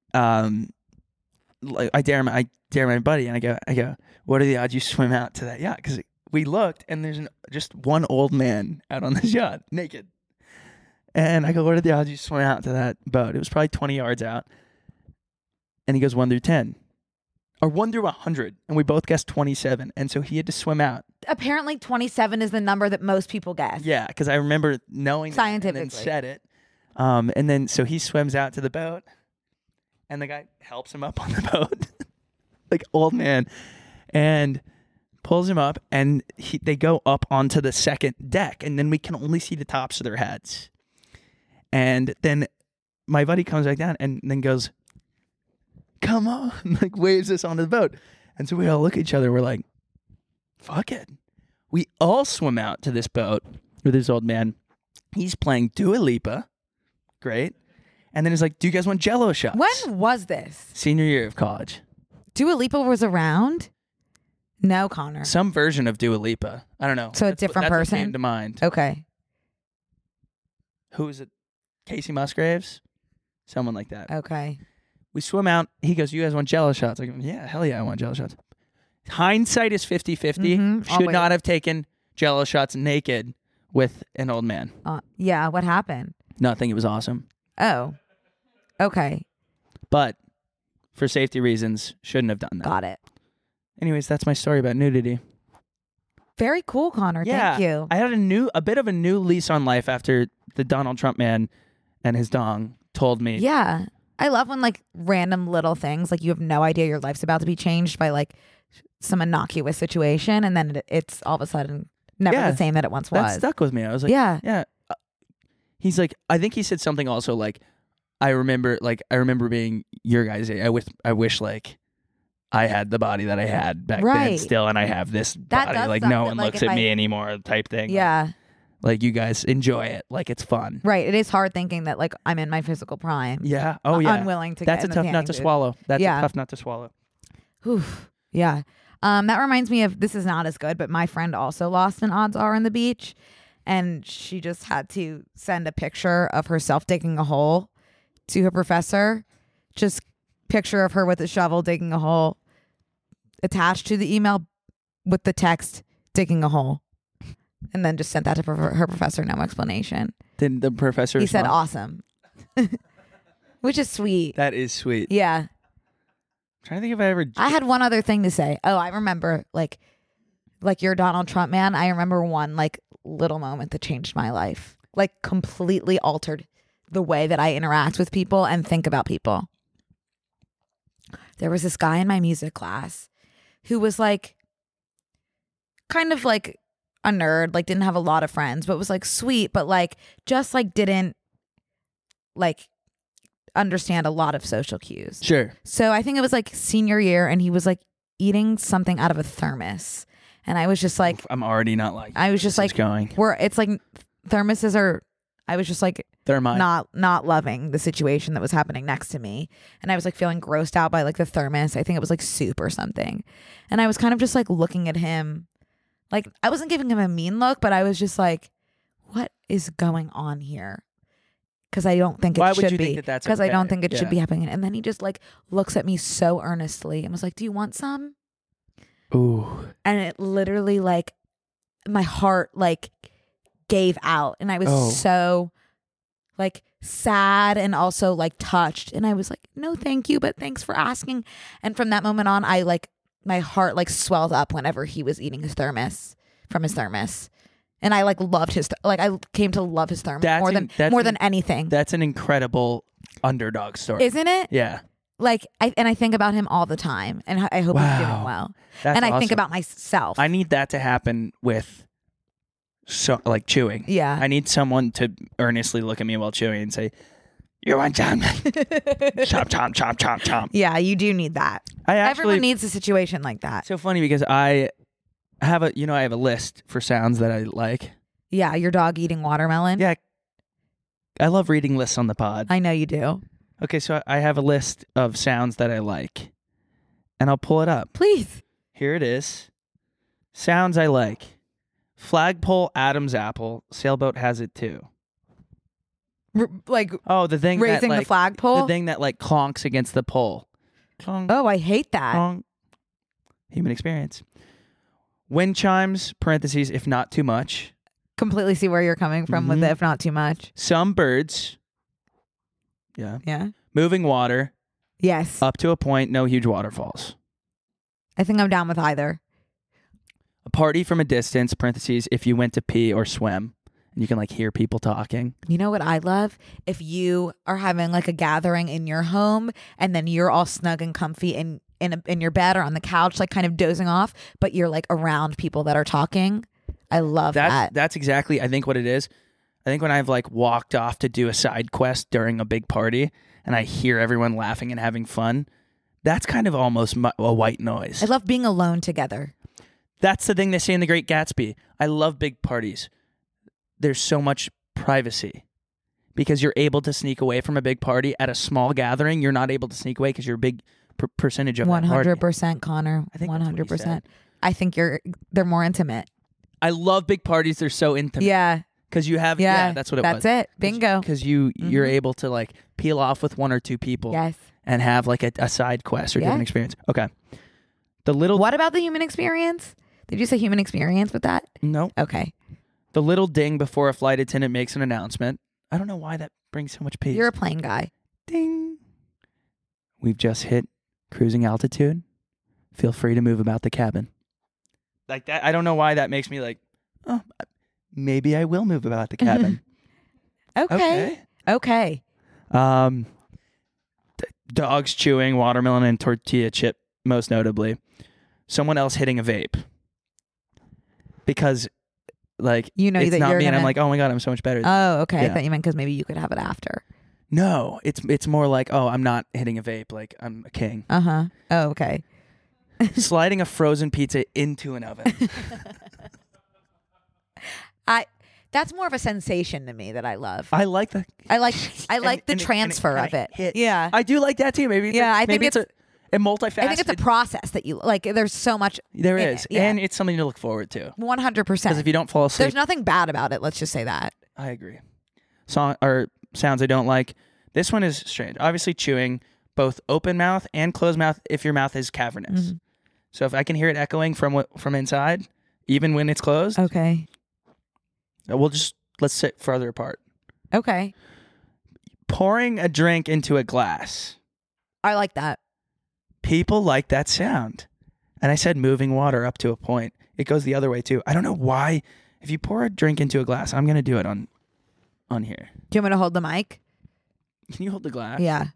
like, I dare my buddy, and I go, what are the odds you swim out to that yacht? Because we looked, and there's just one old man out on this yacht, naked. And I go, what are the odds you swim out to that boat? It was probably 20 yards out. And he goes 1 through 10. Or 1 through 100. And we both guessed 27. And so he had to swim out. Apparently 27 is the number that most people guess. Yeah, because I remember knowing that and then Scientifically. said it. And then so he swims out to the boat. And the guy helps him up on the boat. Like, old man. And pulls him up, and they go up onto the second deck, and then we can only see the tops of their heads. And then my buddy comes back down and then goes, "Come on," like waves us onto the boat. And so we all look at each other. We're like, fuck it. We all swim out to this boat with this old man. He's playing Dua Lipa. Great. And then he's like, "Do you guys want Jell-O shots?" When was this? Senior year of college. Dua Lipa was around? No, Connor. Some version of Dua Lipa. I don't know. So a different that's what person? came to mind. Okay. Who is it? Casey Musgraves? Someone like that. Okay. We swim out. He goes, "You guys want Jell-O shots?" I go, "Yeah, hell yeah, I want Jell-O shots." Hindsight is 50-50. Should Always. not have taken Jell-O shots naked with an old man. Yeah, what happened? Nothing. It was awesome. Oh. Okay. But for safety reasons, shouldn't have done that. Got it. Anyways, that's my story about nudity. Very cool, Connor. Yeah, Thank you. I had a bit of a new lease on life after the Donald Trump man and his dong told me. Yeah. I love when like random little things, like you have no idea your life's about to be changed by like some innocuous situation, and then it's all of a sudden never Yeah, the same that it once that was. stuck with me. I was like, Yeah. yeah. He's like, I think he said something also like, I remember being your guys' age. I wish like I had the body that I had back then Right. still, and I have this That body. does Like suck no that, one like, looks if at me I- anymore type thing. Yeah. Like you guys enjoy it. Like it's fun. Right. It is hard thinking that like I'm in my physical prime. Yeah. Oh yeah. Unwilling to That's get a in the tough nut tanning to booth. swallow. That's Yeah. a tough nut to swallow. Oof. Yeah. That reminds me of, this is not as good, but my friend also lost an odds are on the beach, and she just had to send a picture of herself digging a hole to her professor. Just picture of her with a shovel digging a hole attached to the email with the text "digging a hole," and then just sent that to her professor. No explanation. Did the professor He said respond? awesome. Which is sweet. That is sweet. Yeah. I'm trying to think if I ever. I had one other thing to say. Oh, I remember like you're Donald Trump, man. I remember one like little moment that changed my life. Like completely altered the way that I interact with people and think about people. There was this guy in my music class who was like kind of like a nerd, like didn't have a lot of friends, but was like sweet, but like just like didn't like understand a lot of social cues. Sure. So I think it was like senior year, and he was like eating something out of a thermos, and I was just like, I'm already not like. I was just this is like, going it's like thermoses are. I was just like thermite. not loving the situation that was happening next to me, and I was like feeling grossed out by like the thermos. I think it was like soup or something, and I was kind of just like looking at him, like I wasn't giving him a mean look, but I was just like, what is going on here? Because I don't think Why it would should you be. think that that's Because I don't okay? think it should Yeah. be happening. And then he just like looks at me so earnestly and was like, "Do you want some?" Ooh. And it literally like my heart like gave out, and I was Oh. so like sad and also like touched, and I was like, "No, thank you, but thanks for asking." And from that moment on, I like my heart like swelled up whenever he was eating his thermos from his thermos. And I like loved his like I came to love his thermos That's more than anything. That's an incredible underdog story. Isn't it? Yeah. Like I think about him all the time, and I hope he's doing Wow. well. That's and I think awesome. about myself. I need that to happen with like chewing. Yeah. I need someone to earnestly look at me while chewing and say, "You want chomp, chomp, chomp, chomp, chomp, chomp." Yeah, you do need that. I Everyone actually. needs a situation like that. So funny because I have a list for sounds that I like. Yeah, your dog eating watermelon. Yeah. I love reading lists on the pod. I know you do. Okay, so I have a list of sounds that I like, and I'll pull it up. Please. Here it is. Sounds I like. Flagpole, Adam's apple. Sailboat has it too. Like Oh, the thing raising that, the like, flagpole. the thing that like clonks against the pole. Clonk, Oh, I hate that. clonk. Human experience. Wind chimes, parentheses, if not too much. Completely see where you're coming from with Mhm. it, if not too much. Some birds. Yeah. Yeah. Moving water, Yes. up to a point, no huge waterfalls. I think I'm down with either. A party from a distance, parentheses, if you went to pee or swim. And you can like hear people talking. You know what I love? If you are having like a gathering in your home, and then you're all snug and comfy in your bed or on the couch, like kind of dozing off, but you're like around people that are talking. I love that. That's exactly, I think, what it is. I think when I've like walked off to do a side quest during a big party and I hear everyone laughing and having fun, that's kind of almost a white noise. I love being alone together. That's the thing they say in The Great Gatsby. I love big parties. There's so much privacy because you're able to sneak away from a big party. At a small gathering, you're not able to sneak away because you're a big percentage of that party. 100%, Connor. I think that's what he 100%. said. I think they're more intimate. I love big parties. They're so intimate. Yeah. Because you have, that's what it was. That's it. Bingo. Because you're able to like peel off with one or two people. Yes. And have like a side quest or different experience. Okay. What about the human experience? Did you say human experience with that? No. Okay. The little ding before a flight attendant makes an announcement. I don't know why that brings so much peace. You're a plane guy. Ding. We've just hit cruising altitude. Feel free to move about the cabin. Like that. I don't know why that makes me like, oh, maybe I will move about the cabin. Okay. Dogs chewing watermelon and tortilla chip, most notably. Someone else hitting a vape. Because, like, it's that not you're me, and I'm gonna- like, oh my God, I'm so much better. Oh, okay. Yeah. I thought you meant because maybe you could have it after. No, it's more like, oh, I'm not hitting a vape. Like, I'm a king. Uh-huh. Oh, okay. Sliding a frozen pizza into an oven. That's more of a sensation to me that I love. I like the... I like the and transfer kinda of it. hits. Yeah. I do like that too. Maybe it's I think it's a multifaceted. I think it's a process that you like. There's so much. There in is. it. Yeah. And it's something to look forward to. 100%. Because if you don't fall asleep... There's nothing bad about it. Let's just say that. I agree. Sounds I don't like. This one is strange. Obviously chewing, both open mouth and closed mouth if your mouth is cavernous. Mm-hmm. So if I can hear it echoing from inside, even when it's closed, Okay. Let's sit farther apart. Okay. Pouring a drink into a glass. I like that. People like that sound. And I said moving water up to a point. It goes the other way too. I don't know why. If you pour a drink into a glass, I'm going to do it on here. Do you want me to hold the mic? Can you hold the glass? Yeah.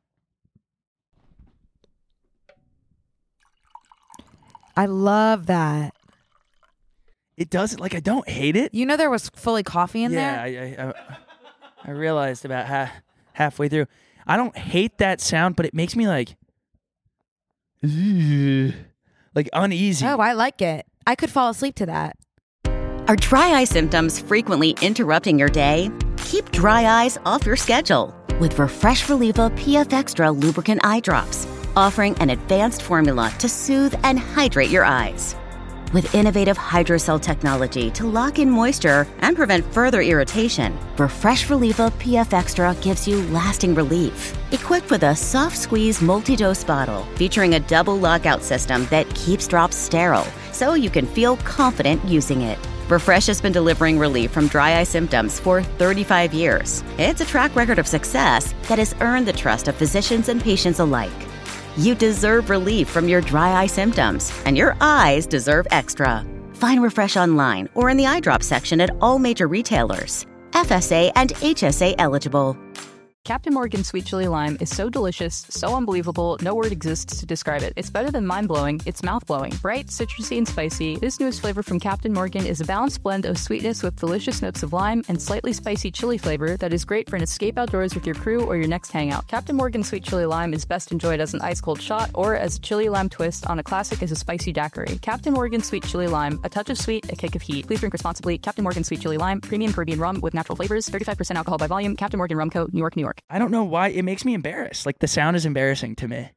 I love that. It doesn't, like, I don't hate it. You know there was fully coffee in there? Yeah, I realized about halfway through. I don't hate that sound, but it makes me like uneasy. Oh, I like it. I could fall asleep to that. Are dry eye symptoms frequently interrupting your day? Keep dry eyes off your schedule with Refresh Reliever PF Extra Lubricant Eye Drops, offering an advanced formula to soothe and hydrate your eyes. With innovative hydrocell technology to lock in moisture and prevent further irritation, Refresh Reliever PF Extra gives you lasting relief. Equipped with a soft squeeze multi-dose bottle featuring a double lockout system that keeps drops sterile, so you can feel confident using it. Refresh has been delivering relief from dry eye symptoms for 35 years. It's a track record of success that has earned the trust of physicians and patients alike. You deserve relief from your dry eye symptoms, and your eyes deserve extra. Find Refresh online or in the eye drop section at all major retailers. FSA and HSA eligible. Captain Morgan Sweet Chili Lime is so delicious, so unbelievable, no word exists to describe it. It's better than mind-blowing, it's mouth-blowing. Bright, citrusy, and spicy, this newest flavor from Captain Morgan is a balanced blend of sweetness with delicious notes of lime and slightly spicy chili flavor that is great for an escape outdoors with your crew or your next hangout. Captain Morgan Sweet Chili Lime is best enjoyed as an ice-cold shot or as a chili lime twist on a classic as a spicy daiquiri. Captain Morgan Sweet Chili Lime, a touch of sweet, a kick of heat. Please drink responsibly. Captain Morgan Sweet Chili Lime, premium Caribbean rum with natural flavors, 35% alcohol by volume. Captain Morgan Rum Co., New York, New York. I don't know why it makes me embarrassed. Like, the sound is embarrassing to me.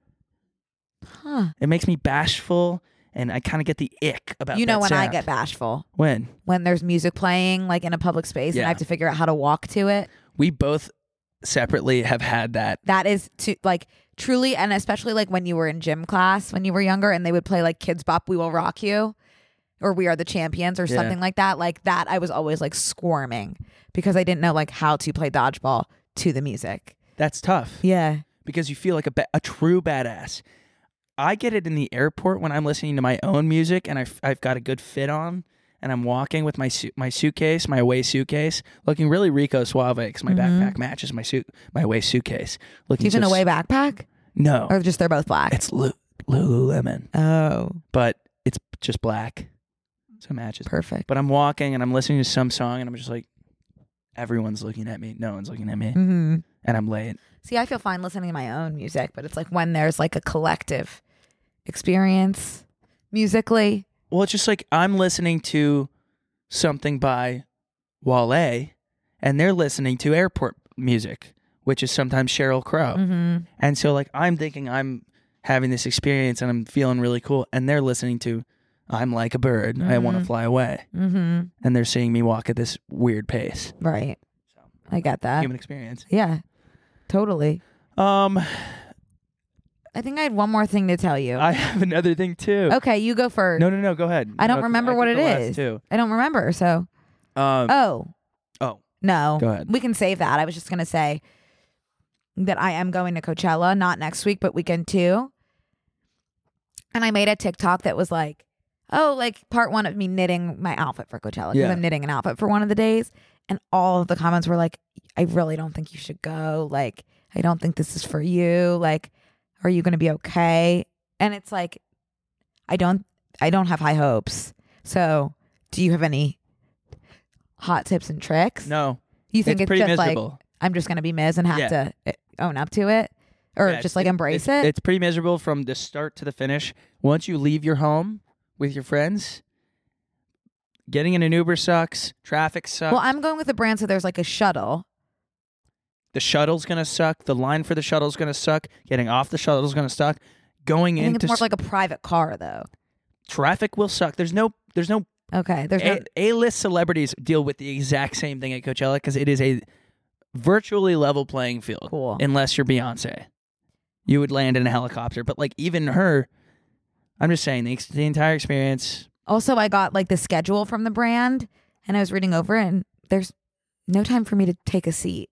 Huh. It makes me bashful, and I kind of get the ick about You know that when I sound. get bashful? When When there's music playing like in a public space and Yeah. I have to figure out how to walk to it. we both separately have had that. That is to like truly, and especially like when you were in gym class when you were younger and they would play like Kids Bop, We Will Rock You, or We Are the Champions or Yeah. something like that. Like that, I was always like squirming because I didn't know like how to play dodgeball to the music. That's tough. Yeah. Because you feel like a true badass. I get it in the airport when I'm listening to my own music and I've got a good fit on and I'm walking with my suitcase, my away suitcase, looking really Rico Suave because my backpack matches my away suitcase. Do you have an away backpack No. or just they're both black? It's Lululemon, Oh, but it's just black, so it matches. perfect. But I'm walking and I'm listening to some song and I'm just like, everyone's looking at me. No one's looking at me, Mm-hmm. and I'm late. See, I feel fine listening to my own music, but it's like when there's like a collective experience musically. Well, it's just like I'm listening to something by Wale, and they're listening to airport music, which is sometimes Sheryl Crow. Mm-hmm. And so, like, I'm thinking I'm having this experience and I'm feeling really cool, and they're listening to I'm Like a Bird, I Want to Fly Away. Mm-hmm. And they're seeing me walk at this weird pace. Right. I get that. Human experience. Yeah, totally. I think I had one more thing to tell you. I have another thing too. Okay, you go first. No, go ahead. I don't No, 'cause remember what took it the last is. two. I don't remember. So, Oh, no. Go ahead. We can save that. I was just going to say that I am going to Coachella, not next week, but weekend 2. And I made a TikTok that was like, oh, like part 1 of me knitting my outfit for Coachella. Because Yeah. I'm knitting an outfit for one of the days. And all of the comments were like, I really don't think you should go. Like, I don't think this is for you. Like, are you going to be okay? And it's like, I don't have high hopes. So do you have any hot tips and tricks? no. You think it's pretty just miserable. like, I'm just going to be Miz and have Yeah. to own up to it? Or Yeah, just like embrace it? It's pretty miserable from the start to the finish. Once you leave your home with your friends, getting in an Uber sucks. Traffic sucks. Well, I'm going with the brand, so there's like a shuttle. The shuttle's gonna suck. The line for the shuttle's gonna suck. Getting off the shuttle's gonna suck. Going I think into it's more of like a private car, though. traffic will suck. There's no Okay, there's no. A-list celebrities deal with the exact same thing at Coachella because it is a virtually level playing field. Cool. Unless you're Beyonce, you would land in a helicopter. But like even her, I'm just saying the entire experience. Also, I got like the schedule from the brand, and I was reading over it, and there's no time for me to take a seat,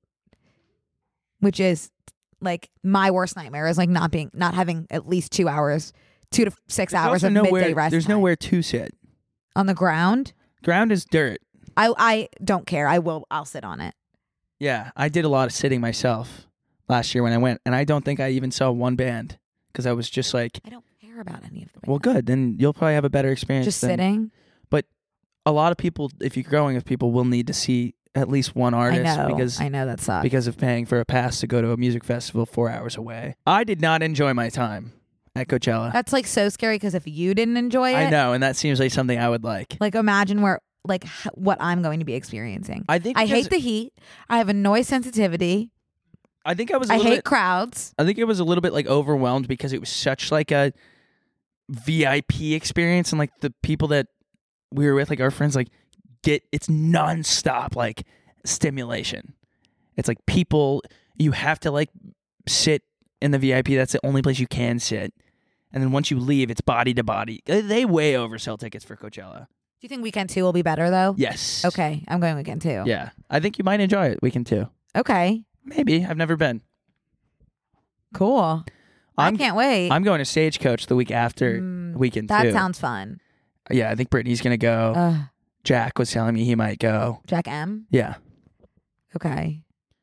which is like my worst nightmare. Is like not having at least 2 hours, 2 to 6 hours of midday rest. There's time. nowhere to sit. On the ground. Ground is dirt. I don't care. I'll sit on it. Yeah, I did a lot of sitting myself last year when I went, and I don't think I even saw one band because I was just like, I don't care about any of the well, good. Then you'll probably have a better experience. just than- sitting. But a lot of people, if you're going with people, will need to see at least one artist I know that sucks. because of paying for a pass to go to a music festival 4 hours away. I did not enjoy my time at Coachella. That's like so scary because if you didn't enjoy it, I know, and that seems like something I would like. like imagine where like what I'm going to be experiencing. I think I because- hate the heat. I have a noise sensitivity. I think I was. A I little hate bit, crowds. I think it was a little bit like overwhelmed because it was such like a VIP experience, and like the people that we were with, like our friends, like it's nonstop like stimulation. It's like people you have to like sit in the VIP. That's the only place you can sit, and then once you leave, it's body to body. They way oversell tickets for Coachella. Do you think weekend 2 will be better though? Yes. Okay, I'm going weekend 2. Yeah, I think you might enjoy it. Weekend 2. Okay. Maybe. I've never been. Cool. I can't wait. I'm going to Stagecoach the week after weekend 2. That sounds fun. Yeah, I think Brittany's gonna go. Jack was telling me he might go. Jack M. Yeah. Okay.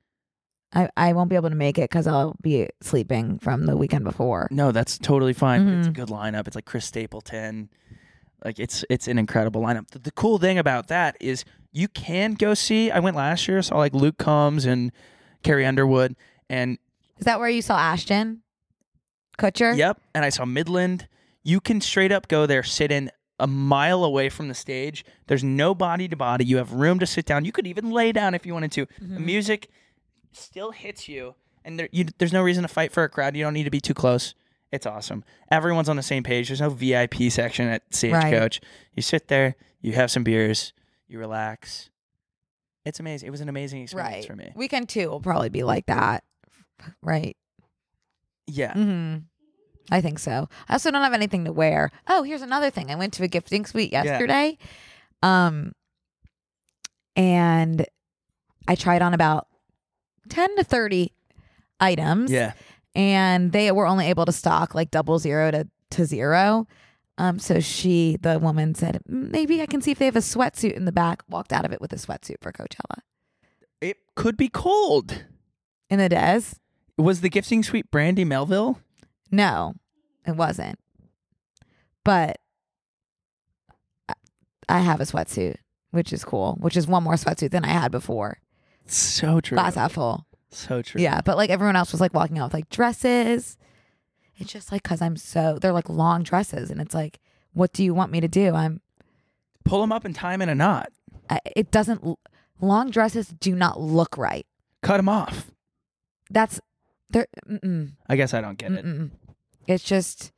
I won't be able to make it because I'll be sleeping from the weekend before. No, that's totally fine. It's a good lineup. It's like Chris Stapleton. Like it's an incredible lineup. The cool thing about that is you can go see. I went last year, saw like Luke Combs and Carrie Underwood, and Is that where you saw Ashton Kutcher? yep. And I saw Midland. You can straight up go there, sit in a mile away from the stage. There's no body to body. You have room to sit down. You could even lay down if you wanted to. The music still hits you, and there's no reason to fight for a crowd. You don't need to be too close. It's awesome. Everyone's on the same page. There's no VIP section at Stagecoach. You sit there, you have some beers, you relax. It's amazing. It was an amazing experience Right. for me. Weekend 2 will probably be like that. Right. Yeah. Mm-hmm. I think so. I also don't have anything to wear. Oh, here's another thing. I went to a gifting suite yesterday. And I tried on about 10 to 30 items. Yeah. And they were only able to stock like 00 to 0. So the woman said, maybe I can see if they have a sweatsuit in the back. Walked out of it with a sweatsuit for Coachella. It could be cold. In the Des? Was the gifting suite Brandy Melville? No. It wasn't. But I have a sweatsuit, which is cool, which is one more sweatsuit than I had before. So true. Glass half full. So true. Yeah, but like everyone else was like walking out with like dresses. It's just like because they're like long dresses, and it's like, what do you want me to do? Pull them up and tie them in a knot. It doesn't. Long dresses do not look right. Cut them off. They're. I guess I don't get it. It's just.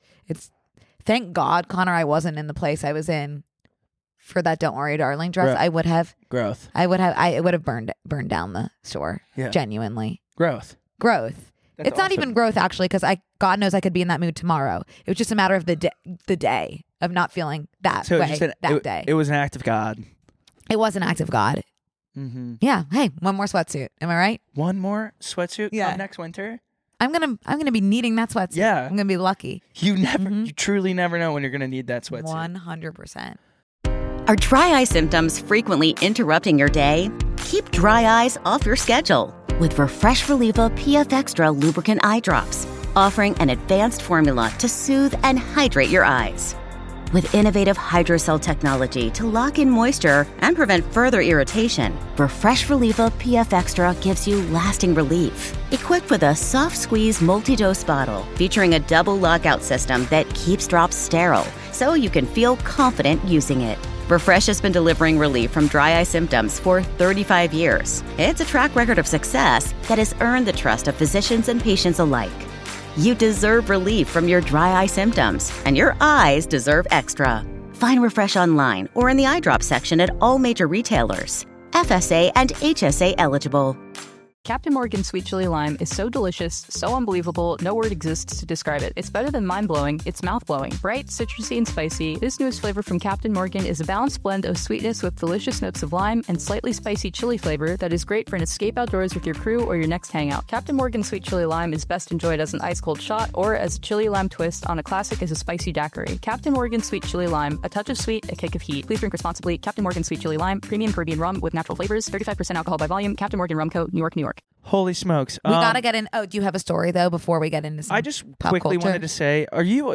Thank God, Connor, I wasn't in the place I was in for that "Don't Worry, Darling" dress. I would have. Growth. I would have burned down the store. Yeah. Genuinely. Growth. It's not even growth, actually, because God knows I could be in that mood tomorrow. It was just a matter of the day of not feeling that way that day. It was an act of God. It was an act of God. Mm-hmm. Yeah. Hey, one more sweatsuit. Am I right? One more sweatsuit. Yeah. Next winter. I'm gonna be needing that sweatsuit. Yeah. I'm gonna be lucky. You truly never know when you're gonna need that sweatsuit. 100%. Are dry eye symptoms frequently interrupting your day? Keep dry eyes off your schedule with Refresh Reliever PF Extra Lubricant Eye Drops, offering an advanced formula to soothe and hydrate your eyes. With innovative hydrocell technology to lock in moisture and prevent further irritation, Refresh Reliever PF Extra gives you lasting relief. Equipped with a soft squeeze multi-dose bottle featuring a double lockout system that keeps drops sterile, so you can feel confident using it. Refresh has been delivering relief from dry eye symptoms for 35 years. It's a track record of success that has earned the trust of physicians and patients alike. You deserve relief from your dry eye symptoms, and your eyes deserve extra. Find Refresh online or in the eye drop section at all major retailers. FSA and HSA eligible. Captain Morgan Sweet Chili Lime is so delicious, so unbelievable, no word exists to describe it. It's better than mind-blowing, it's mouth-blowing. Bright, citrusy, and spicy, this newest flavor from Captain Morgan is a balanced blend of sweetness with delicious notes of lime and slightly spicy chili flavor that is great for an escape outdoors with your crew or your next hangout. Captain Morgan Sweet Chili Lime is best enjoyed as an ice-cold shot or as a chili lime twist on a classic as a spicy daiquiri. Captain Morgan Sweet Chili Lime, a touch of sweet, a kick of heat. Please drink responsibly. Captain Morgan Sweet Chili Lime, premium Caribbean rum with natural flavors, 35% alcohol by volume. Captain Morgan Rum Co., New York, New York. Holy smokes! We gotta get in. Oh, do you have a story though before we get into some I just pop quickly culture? wanted to say, are you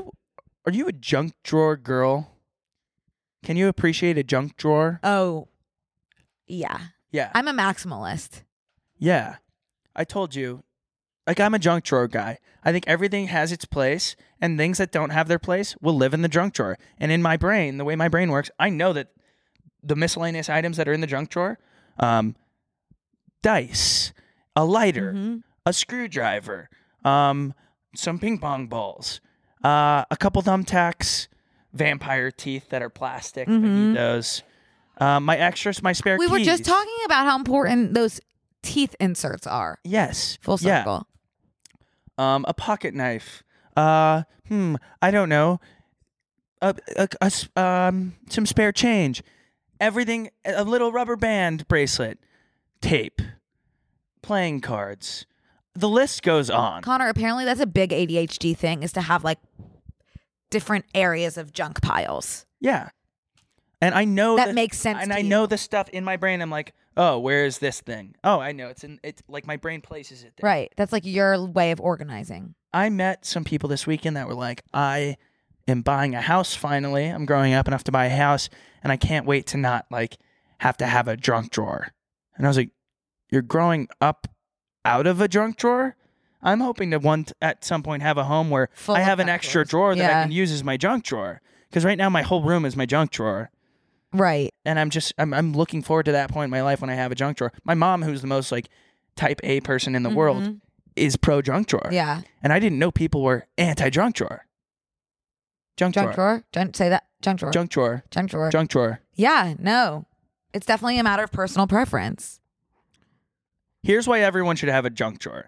a junk drawer girl? Can you appreciate a junk drawer? Oh, yeah. Yeah. I'm a maximalist. Yeah. I told you. Like, I'm a junk drawer guy. I think everything has its place, and things that don't have their place will live in the junk drawer. And in my brain, the way my brain works, I know that the miscellaneous items that are in the junk drawer, dice, a lighter, a screwdriver, some ping pong balls, a couple thumbtacks, vampire teeth that are plastic. I need those. My extras, my spare keys. We were just talking about how important those teeth inserts are. Yes. Full circle. Yeah. A pocket knife. I don't know. Some spare change. Everything. A little rubber band bracelet. Tape. Playing cards. The list goes on. Connor, apparently that's a big ADHD thing, is to have like different areas of junk piles. Yeah. And I know that makes sense. And to I you. know the stuff in my brain. I'm like, oh, where is this thing? Oh, I know. It's like my brain places it there. Right. That's like your way of organizing. I met some people this weekend that were like, I am buying a house finally. I'm growing up enough to buy a house, and I can't wait to not like have to have a junk drawer. And I was like, you're growing up out of a junk drawer? I'm hoping to at some point have a home where I have an extra drawer that I can use as my junk drawer. Because right now my whole room is my junk drawer. Right. And I'm looking forward to that point in my life when I have a junk drawer. My mom, who's the most like type A person in the world, is pro junk drawer. Yeah. And I didn't know people were anti junk drawer. Junk drawer. Don't say that. Junk drawer. Junk drawer. Junk drawer. Junk drawer. Yeah, no. It's definitely a matter of personal preference. Here's why everyone should have a junk drawer.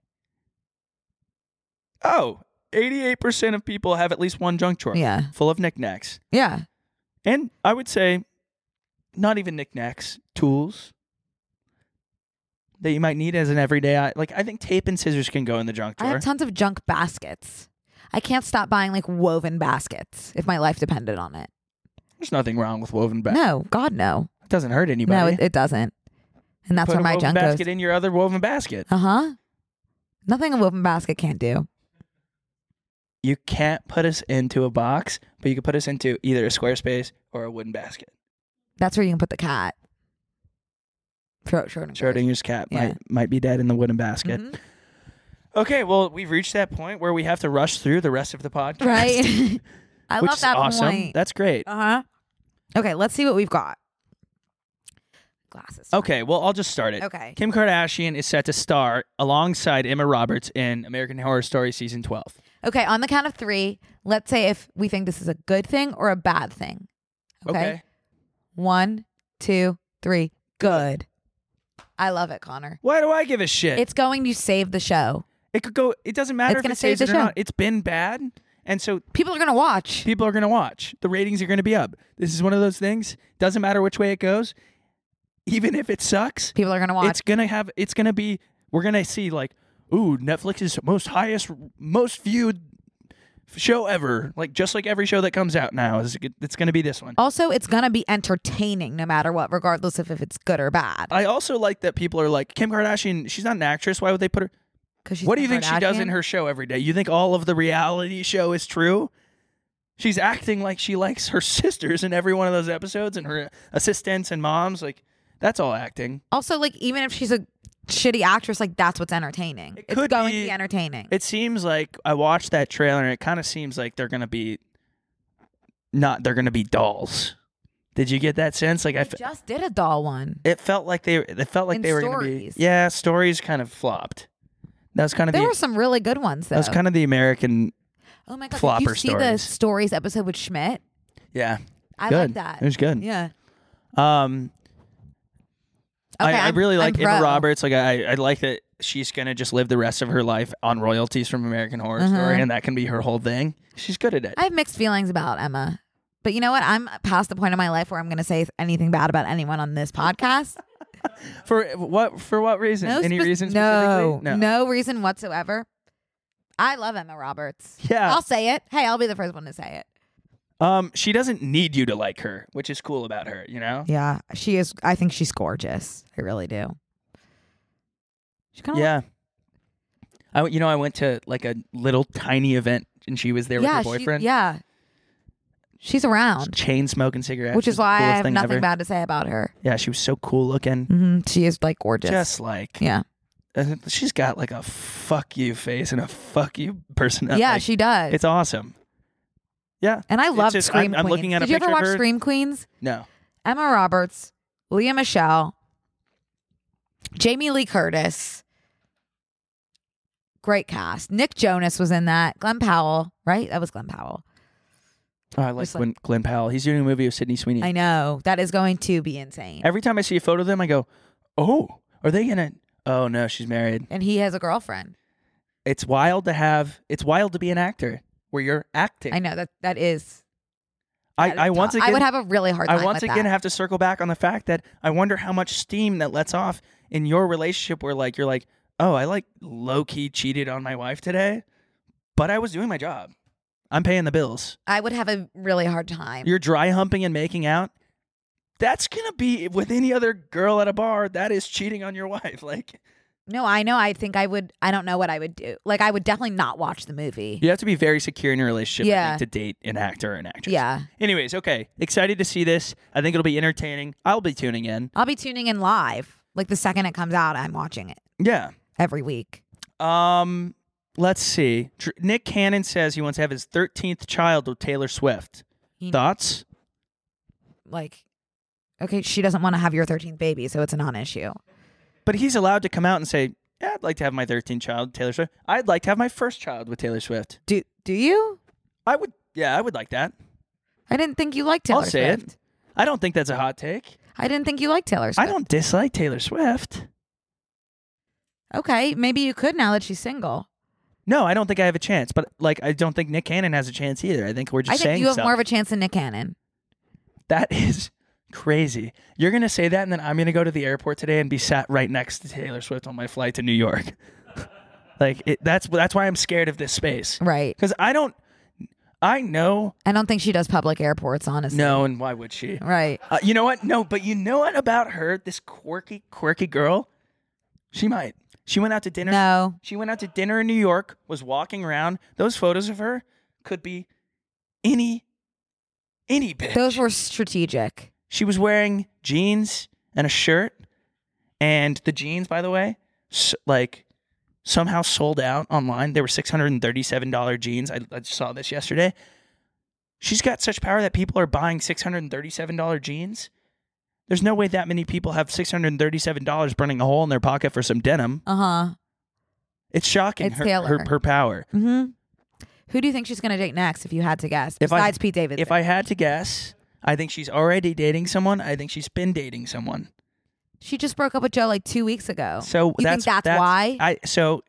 Oh, 88% of people have at least one junk drawer. Yeah. Full of knickknacks. Yeah. And I would say not even knickknacks, tools that you might need as an everyday. Like, I think tape and scissors can go in the junk drawer. I have tons of junk baskets. I can't stop buying like woven baskets if my life depended on it. There's nothing wrong with woven baskets. No, God, no. It doesn't hurt anybody. No, it doesn't. And that's where my junk goes. Put a woven goes. basket in your other woven basket. Uh-huh. Nothing a woven basket can't do. you can't put us into a box, but you can put us into either a square space or a wooden basket. That's where you can put the cat. Schrodinger's cat Yeah. might be dead in the wooden basket. Mhm. Okay, well, we've reached that point where we have to rush through the rest of the podcast. Right. I which love is that awesome. point. That's great. Uh-huh. Okay, let's see what we've got. Glasses. Okay, well, I'll just start it. Okay. Kim Kardashian is set to star alongside Emma Roberts in American Horror Story Season 12. Okay, on the count of 3, let's say if we think this is a good thing or a bad thing. Okay. 1, 2, 3. Good. I love it, Connor. Why do I give a shit? It's going to save the show. It could go. It doesn't matter It's if gonna it save saves the it or show. not. It's been bad, and so People are going to watch. people are going to watch. The ratings are going to be up. This is one of those things. Doesn't matter which way it goes. Even if it sucks, People are going to watch. it's gonna be. We're gonna see like, ooh, Netflix's most viewed show ever. Like just like every show that comes out now it's gonna be this one. Also, it's going to be entertaining no matter what, regardless of if it's good or bad. I also like that people are like, Kim Kardashian, she's not an actress. Why would they put her? 'Cause she's What do you Kim think she does in Kardashian. her show every day? You think all of the reality show is true? She's acting like she likes her sisters in every one of those episodes and her assistants and moms. Like, that's all acting. Also, like, even if she's a shitty actress, like, that's what's entertaining. It It's could going be- to be entertaining. It seems like I watched that trailer and it kind of seems like they're going to be dolls. Did you get that sense? Like, They just did a doll one. it felt like they were In going to be. Stories. Yeah, Stories kind of flopped. That was kind of There the were some really good ones, though. that was kind of the American. Oh my god! Did flopper you see the stories. Stories episode with Schmidt? Yeah, I good. like that. It was good. Yeah. I I'm- really like I'm Emma pro. Roberts. Like I like that she's gonna just live the rest of her life on royalties from American Horror Uh-huh. Story, and that can be her whole thing. She's good at it. I have mixed feelings about Emma, but you know what? I'm past the point in my life where I'm going to say anything bad about anyone on this podcast. For what? For what reason? Any reason? No, specifically? no reason whatsoever. I love Emma Roberts. Yeah. I'll say it. Hey, I'll be the first one to say it. She doesn't need you to like her, which is cool about her. You know. Yeah, she is. I think she's gorgeous. I really do. She kind of Yeah. I went to like a little tiny event, and she was there with her boyfriend. She's around, Chain smoking cigarettes, which is why I the coolest have thing nothing ever. bad to say about her. Yeah, she was so cool looking. She is like gorgeous. Just like yeah, she's got like a fuck you face and a fuck you personality. yeah, Like, she does. It's awesome. Yeah. And I It's love just- Scream I'm Queens. looking at a Did you ever picture of watch her. Scream Queens? No. Emma Roberts, Leah Michele, Jamie Lee Curtis. Great cast. Nick Jonas was in that. Glenn Powell, right? That was Glenn Powell. Oh, I like Just like- Glenn Powell. He's doing a movie with Sydney Sweeney. I know. That is going to be insane. Every time I see a photo of them, I go, oh, are they going to? Oh, no, she's married. And he has a girlfriend. It's wild to be an actor where you're acting. I know that is. I once again I would have a really hard time I once with again that. have to circle back on the fact that I wonder how much steam that lets off in your relationship where like you're like, oh, I like low key cheated on my wife today, but I was doing my job. I'm paying the bills. I would have a really hard time. You're dry humping and making out. That's gonna be with any other girl at a bar. That is cheating on your wife. Like, No, I know. I think I would. I don't know what I would do. Like, I would definitely not watch the movie. you have to be very secure in your relationship I Yeah. think, to date an actor or an actress. Yeah. Anyways, okay. Excited to see this. I think it'll be entertaining. I'll be tuning in. I'll be tuning in live. Like, the second it comes out, I'm watching it Yeah. every week. Let's see. Nick Cannon says he wants to have his 13th child with Taylor Swift. He- Thoughts? Like, okay, she doesn't want to have your 13th baby, so it's a non-issue. But he's allowed to come out and say, yeah, I'd like to have my 13th child with Taylor Swift. I'd like to have my first child with Taylor Swift. Do you? I would like that. I didn't think you liked Taylor I'll say Swift. it. I don't think that's a hot take. I didn't think you liked Taylor Swift. I don't dislike Taylor Swift. Okay, maybe you could now that she's single. No, I don't think I have a chance. But like, I don't think Nick Cannon has a chance either. I think we're just I think saying you have stuff. more of a chance than Nick Cannon. That is crazy. You're going to say that, and then I'm going to go to the airport today and be sat right next to Taylor Swift on my flight to New York. That's why I'm scared of this space. Right. Because I know. I don't think she does public airports, honestly. No, and why would she? Right. You know what? No, but you know what about her? This quirky girl? She might. She went out to dinner. No. She went out to dinner in New York, was walking around. Those photos of her could be any bitch. Those were strategic. She was wearing jeans and a shirt, and the jeans, by the way, somehow sold out online. They were $637 jeans. I saw this yesterday. She's got such power that people are buying $637 jeans. There's no way that many people have $637 burning a hole in their pocket for some denim. It's shocking. It's Taylor. Her power. Mm-hmm. Who do you think she's going to date next, if you had to guess, besides Pete Davidson? If I had to guess, I think she's already dating someone. I think she's been dating someone. She just broke up with Joe like 2 weeks ago. So you think that's why? So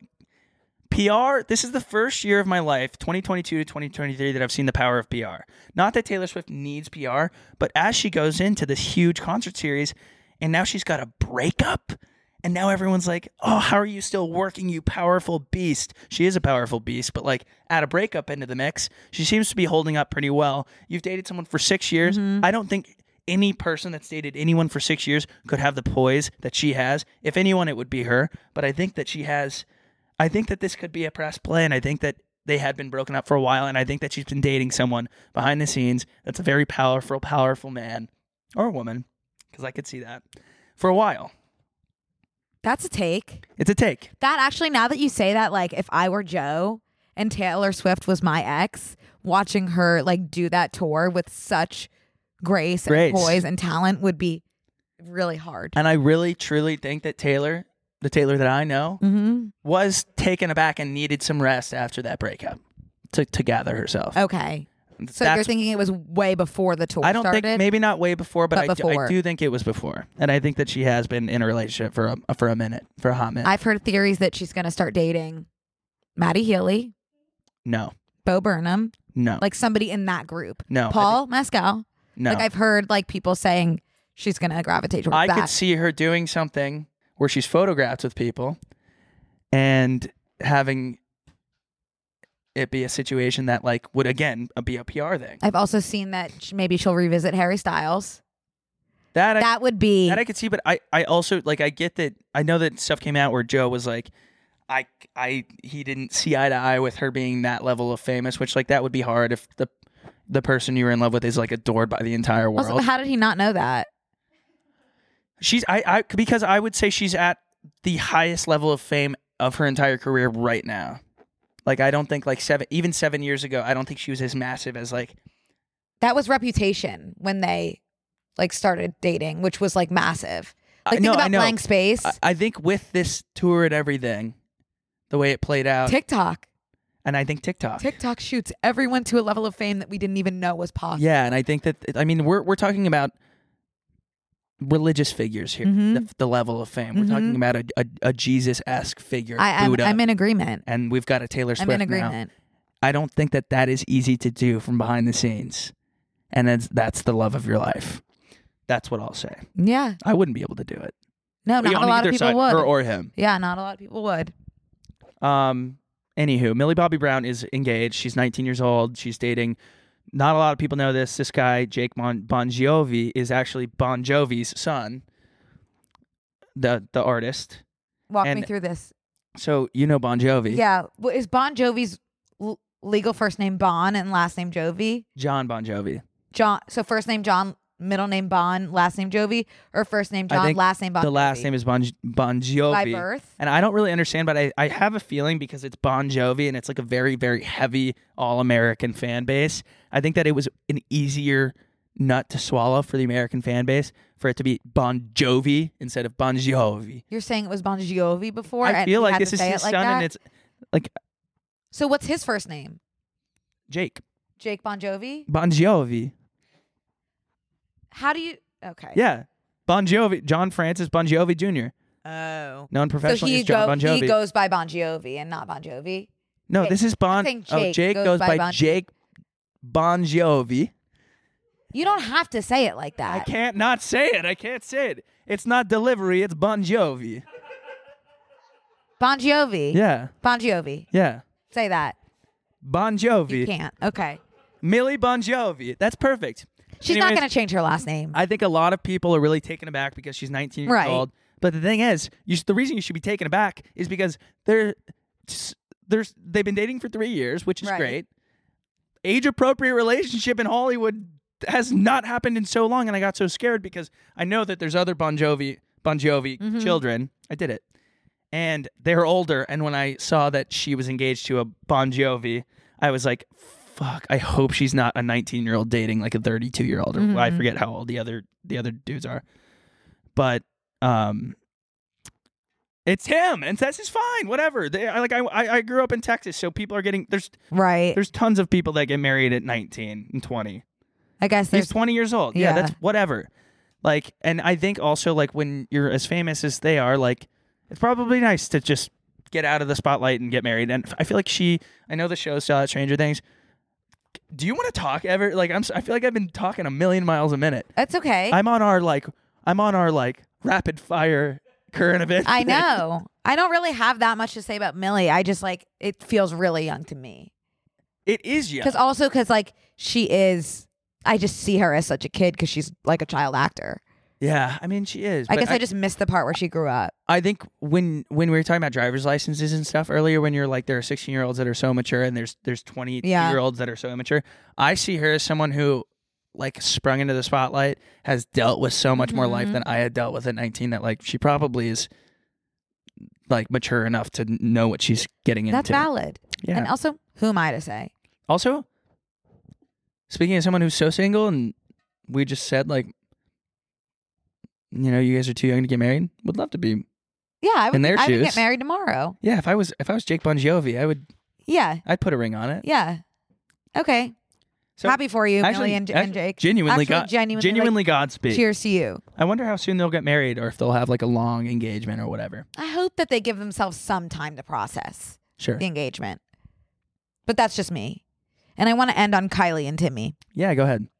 PR, this is the first year of my life, 2022 to 2023, that I've seen the power of PR. Not that Taylor Swift needs PR, but as she goes into this huge concert series, and now she's got a breakup, and now everyone's like, oh, how are you still working, you powerful beast? She is a powerful beast, but like add a breakup into the mix, she seems to be holding up pretty well. You've dated someone for 6 years. I don't think any person that's dated anyone for 6 years could have the poise that she has. If anyone, it would be her. But I think that she has, I think that this could be a press play, and I think that they had been broken up for a while, and I think that she's been dating someone behind the scenes that's a very powerful man or woman, because I could see that, for a while. That's a take. It's a take. That actually, now that you say that, like if I were Joe and Taylor Swift was my ex, watching her like do that tour with such grace and poise and talent would be really hard. And I really, truly think that Taylor, the Taylor that I know, was taken aback and needed some rest after that breakup to gather herself. Okay. So you're thinking it was way before the tour I don't started? think, maybe not way before, but I before. do think it was before. And I think that she has been in a relationship for a minute, for a hot minute. I've heard theories that she's going to start dating Maddie Healy. No. Bo Burnham. No. Like somebody in that group. No. Paul Mescal. No. Like I've heard like people saying she's going to gravitate towards that. I could see her doing something where she's photographed with people and having it be a situation that like would again be a PR thing. I've also seen that maybe she'll revisit Harry Styles. That would be that I could see, but I also like I get that. I know that stuff came out where Joe was like, he didn't see eye to eye with her being that level of famous, which like that would be hard if the person you were in love with is like adored by the entire world. Also, how did he not know that? She's because I would say she's at the highest level of fame of her entire career right now. Like I don't think like 7 years ago, I don't think she was as massive as like. That was Reputation when they like started dating, which was like massive. Like think about Blank Space. I think with this tour and everything, the way it played out. TikTok. And I think TikTok shoots everyone to a level of fame that we didn't even know was possible. Yeah, and I think that we're talking about religious figures here. The level of fame. We're talking about a Jesus-esque figure. Buddha, I'm in agreement. And we've got a Taylor Swift I'm in agreement. Now. I don't think that is easy to do from behind the scenes, and that's the love of your life. That's what I'll say. Yeah, I wouldn't be able to do it. No, not a lot of people would. Her or him. Yeah, not a lot of people would. Anywho, Millie Bobby Brown is engaged. She's 19 years old. She's dating. Not a lot of people know this. This guy, Jake Bon Jovi, is actually Bon Jovi's son, the artist. Walk me through this. So you know Bon Jovi. Yeah. Well, is Bon Jovi's legal first name Bon and last name Jovi? John Bon Jovi. John. So first name John, middle name Bon, last name Jovi, or first name John, last name Bon Jovi? The last name is Bon Jovi. By birth? And I don't really understand, but I have a feeling because it's Bon Jovi and it's like a very, very heavy all-American fan base. I think that it was an easier nut to swallow for the American fan base for it to be Bon Jovi instead of Bon Jovi. You're saying it was Bon Jovi before? I feel like this is his son and it's like... So what's his first name? Jake Bon Jovi? Bon Jovi. How do you... Okay. Yeah. Bon Jovi. John Francis Bon Jovi Jr. Oh. Known professionally as John Bon Jovi. He goes by Bon Jovi and not Bon Jovi? No, this is Bon... Jake goes by Jake Bon Jovi. You don't have to say it like that. I can't not say it. I can't say it. It's not delivery. It's Bon Jovi. Bon Jovi? Yeah. Bon Jovi. Yeah. Say that. Bon Jovi. You can't. Okay. Millie Bon Jovi. That's perfect. She's not going to change her last name. I think a lot of people are really taken aback because she's 19 years old. But the thing is, the reason you should be taken aback is because they've been dating for 3 years, which is Right. great. Age-appropriate relationship in Hollywood has not happened in so long, and I got so scared because I know that there's other Bon Jovi children. I did it. And they're older, and when I saw that she was engaged to a Bon Jovi, I was like, fuck, I hope she's not a 19-year-old dating like a 32-year-old. Or I forget how old the other dudes are. But it's him, and that's just fine, whatever. I grew up in Texas, so people are getting, Right. there's tons of people that get married at 19 and 20. I guess He's there's 20 years old. Yeah, that's whatever. Like, and I think also, like, when you're as famous as they are, like, it's probably nice to just get out of the spotlight and get married. And I feel like I know the show's still at Stranger Things. Do you want to talk ever? Like, I feel like I've been talking a million miles a minute. That's okay. I'm on our rapid fire current event. I thing. know. I don't really have that much to say about Millie. I just like it feels really young to me. It is young. Because like she is. I just see her as such a kid because she's like a child actor. Yeah, I mean, she is. I guess I just missed the part where she grew up. I think when we were talking about driver's licenses and stuff earlier, when you're like, there are 16-year-olds that are so mature and there's 22-year-olds that are so immature, I see her as someone who like sprung into the spotlight, has dealt with so much more life than I had dealt with at 19, that like she probably is like mature enough to know what she's getting into. That's valid. Yeah. And also, who am I to say? Also, speaking of someone who's so single, and we just said like, you know, you guys are too young to get married. Would love to be. Yeah, I would their get shoes. married tomorrow. Yeah, if I was Jake Bon Jovi, Yeah. I'd put a ring on it. Yeah. Okay. So, Happy for you, actually, Millie and Jake. Genuinely, genuinely Godspeed. cheers to you. I wonder how soon they'll get married, or if they'll have like a long engagement or whatever. I hope that they give themselves some time to process Sure. the engagement. But that's just me. And I want to end on Kylie and Timmy. Yeah, go ahead.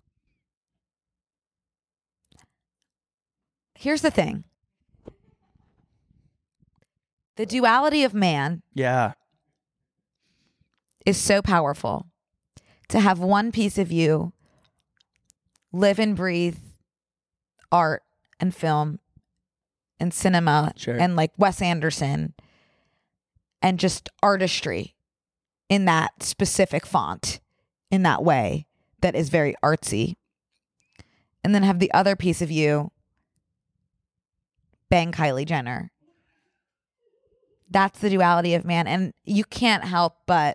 Here's the thing. The duality of man Yeah. is so powerful. To have one piece of you live and breathe art and film and cinema Sure. and like Wes Anderson and just artistry in that specific font in that way that is very artsy. And then have the other piece of you bang Kylie Jenner. That's the duality of man. And you can't help but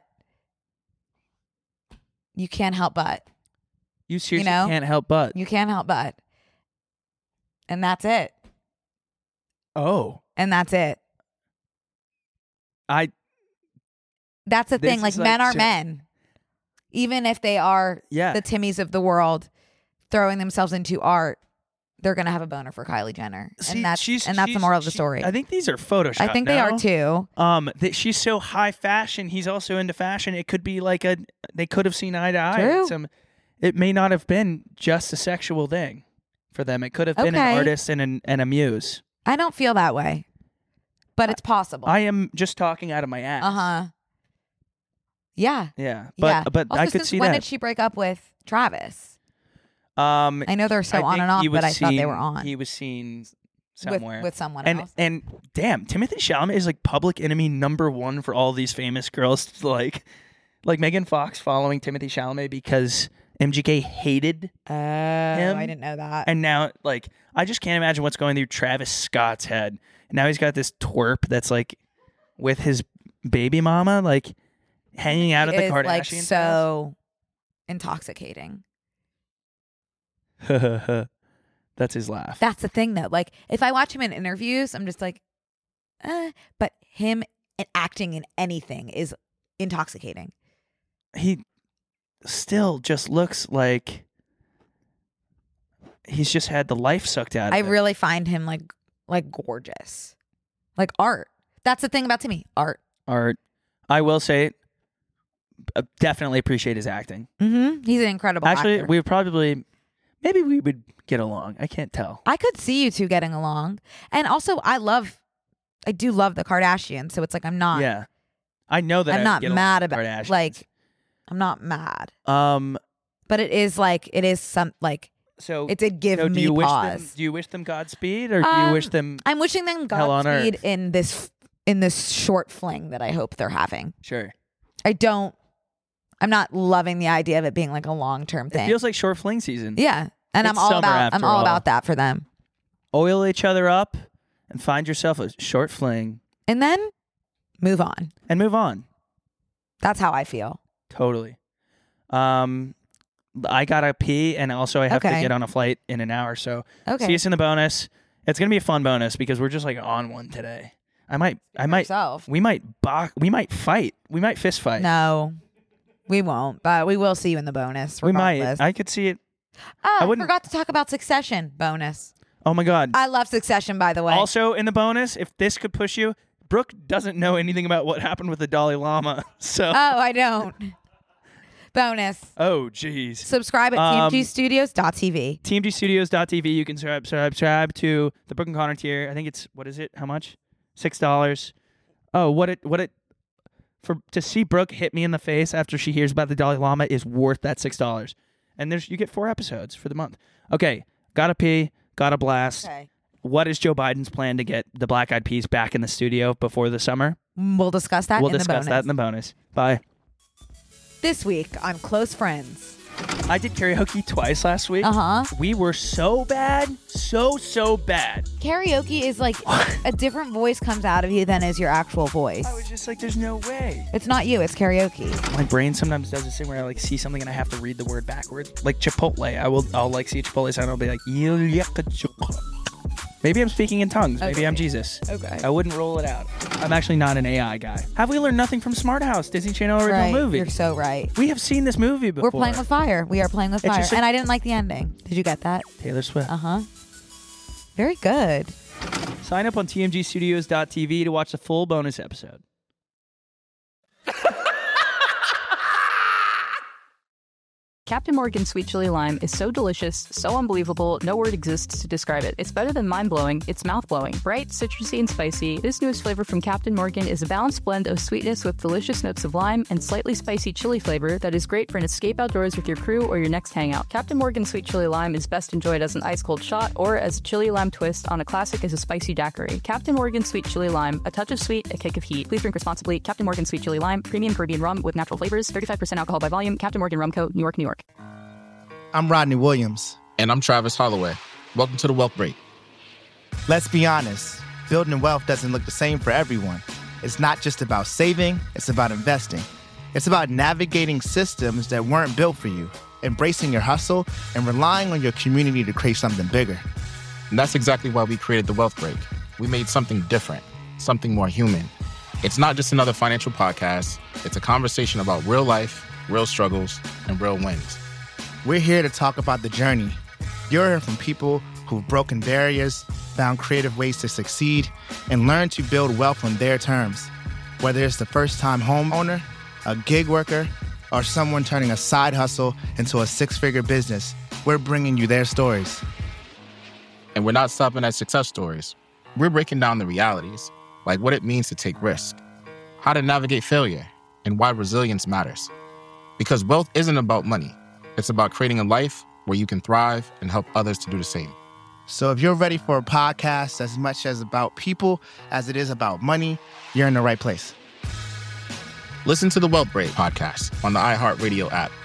you seriously know? can't help but. You can't help but. And that's it. Oh. And that's it. That's the This thing. Like is men like are so- men. Even if they are Yeah. the Timmys of the world throwing themselves into art, they're going to have a boner for Kylie Jenner. See, and that's the moral of the story. I think these are Photoshop. I think they are too. She's so high fashion. He's also into fashion. It could be like they could have seen eye to eye. True. It may not have been just a sexual thing for them. It could have been an Okay. artist and a muse. I don't feel that way. But it's possible. I am just talking out of my ass. Uh-huh. Yeah. Yeah. Yeah. But Also, I could since see when that. did she break up with Travis? I know they're so on think and off, he was but I thought they seen- were on. He was seen somewhere With someone and else. and damn, Timothy Chalamet is like public enemy #1 for all these famous girls. Like Megan Fox following Timothy Chalamet because MGK hated Oh, him. I didn't know that. And now, like, I just can't imagine what's going through Travis Scott's head. And now he's got this twerp that's like with his baby mama, like hanging out at the Is, Kardashian. like so intoxicating. house. That's his laugh. That's the thing, though. Like, if I watch him in interviews, I'm just like, but him acting in anything is intoxicating. He still just looks like he's just had the life sucked out of I him. really find him like gorgeous, like art. That's the thing about Timmy, art. Art. I will say, definitely appreciate his acting. Mm-hmm. He's an incredible Actually, actor. maybe we would get along. I can't tell. I could see you two getting along, and also I do love the Kardashians. So it's like I'm not. Yeah, I know that I'm I would not get along mad with about Kardashians. I'm not mad. Um. But it is some like So It did give do me you pause. Do you wish them Godspeed, or do you wish them? I'm wishing them hell on Godspeed earth? in this short fling that I hope they're having. Sure. I'm not loving the idea of it being like a long-term thing. It feels like short fling season. Yeah. And It's I'm all summer about after all. that for them. Oil each other up and find yourself a short fling And then move on. and move on. That's how I feel. Totally. I gotta pee, and also I have to Okay. get on a flight in an hour. So Okay. see us in the bonus. It's gonna be a fun bonus because we're just like on one today. I might. Yourself. We might fight. We might fist fight. No, we won't, but we will see you in the bonus. we Regardless. might. I could see it. Oh, I wouldn't- forgot to talk about Succession bonus. Oh my god. I love Succession, by the way. Also in the bonus, if this could push you, Brooke doesn't know anything about what happened with the Dalai Lama. So. Oh, I don't. Bonus. Oh, jeez. Subscribe at tmgstudios.tv. TMGstudios.tv. You can subscribe to the Brooke and Connor tier. I think it's, what is it? How much? $6. Oh, to see Brooke hit me in the face after she hears about the Dalai Lama is worth that $6. And you get 4 episodes for the month. Okay, gotta pee, gotta blast. Okay. What is Joe Biden's plan to get the Black Eyed Peas back in the studio before the summer? We'll discuss that We'll in the discuss bonus. that in the bonus. Bye. This week on Close Friends. I did karaoke twice last week. Uh-huh. We were so bad. So bad. Karaoke is like a different voice comes out of you than is your actual voice. I was just like, there's no way. It's not you, it's karaoke. My brain sometimes does this thing where I like see something and I have to read the word backwards. Like Chipotle. I'll like see a Chipotle sign and I'll be like, maybe I'm speaking in tongues. Maybe Okay. I'm Jesus. Okay. I wouldn't roll it out. I'm actually not an AI guy. Have we learned nothing from Smart House, Disney Channel original Right, movie? you're so right. We have seen this movie before. We're playing with fire. We are playing with It's fire. just like- And I didn't like the ending. Did you get that? Taylor Swift. Uh-huh. Very good. Sign up on tmgstudios.tv to watch the full bonus episode. Captain Morgan Sweet Chili Lime is so delicious, so unbelievable, no word exists to describe it. It's better than mind-blowing, it's mouth-blowing. Bright, citrusy, and spicy, this newest flavor from Captain Morgan is a balanced blend of sweetness with delicious notes of lime and slightly spicy chili flavor that is great for an escape outdoors with your crew or your next hangout. Captain Morgan Sweet Chili Lime is best enjoyed as an ice-cold shot or as a chili lime twist on a classic as a spicy daiquiri. Captain Morgan Sweet Chili Lime, a touch of sweet, a kick of heat. Please drink responsibly. Captain Morgan Sweet Chili Lime, premium Caribbean rum with natural flavors, 35% alcohol by volume. Captain Morgan Rum Co., New York, New York. I'm Rodney Williams. And I'm Travis Holloway. Welcome to the Wealth Break. Let's be honest, building wealth doesn't look the same for everyone. It's not just about saving, it's about investing. It's about navigating systems that weren't built for you, embracing your hustle, and relying on your community to create something bigger. And that's exactly why we created the Wealth Break. We made something different, something more human. It's not just another financial podcast. It's a conversation about real life, real struggles, and real wins. We're here to talk about the journey. You'll hear from people who've broken barriers, found creative ways to succeed, and learned to build wealth on their terms. Whether it's the first-time homeowner, a gig worker, or someone turning a side hustle into a six-figure business, we're bringing you their stories. And we're not stopping at success stories. We're breaking down the realities, like what it means to take risk, how to navigate failure, and why resilience matters. Because wealth isn't about money. It's about creating a life where you can thrive and help others to do the same. So if you're ready for a podcast as much as about people as it is about money, you're in the right place. Listen to the Wealth Break podcast on the iHeartRadio app,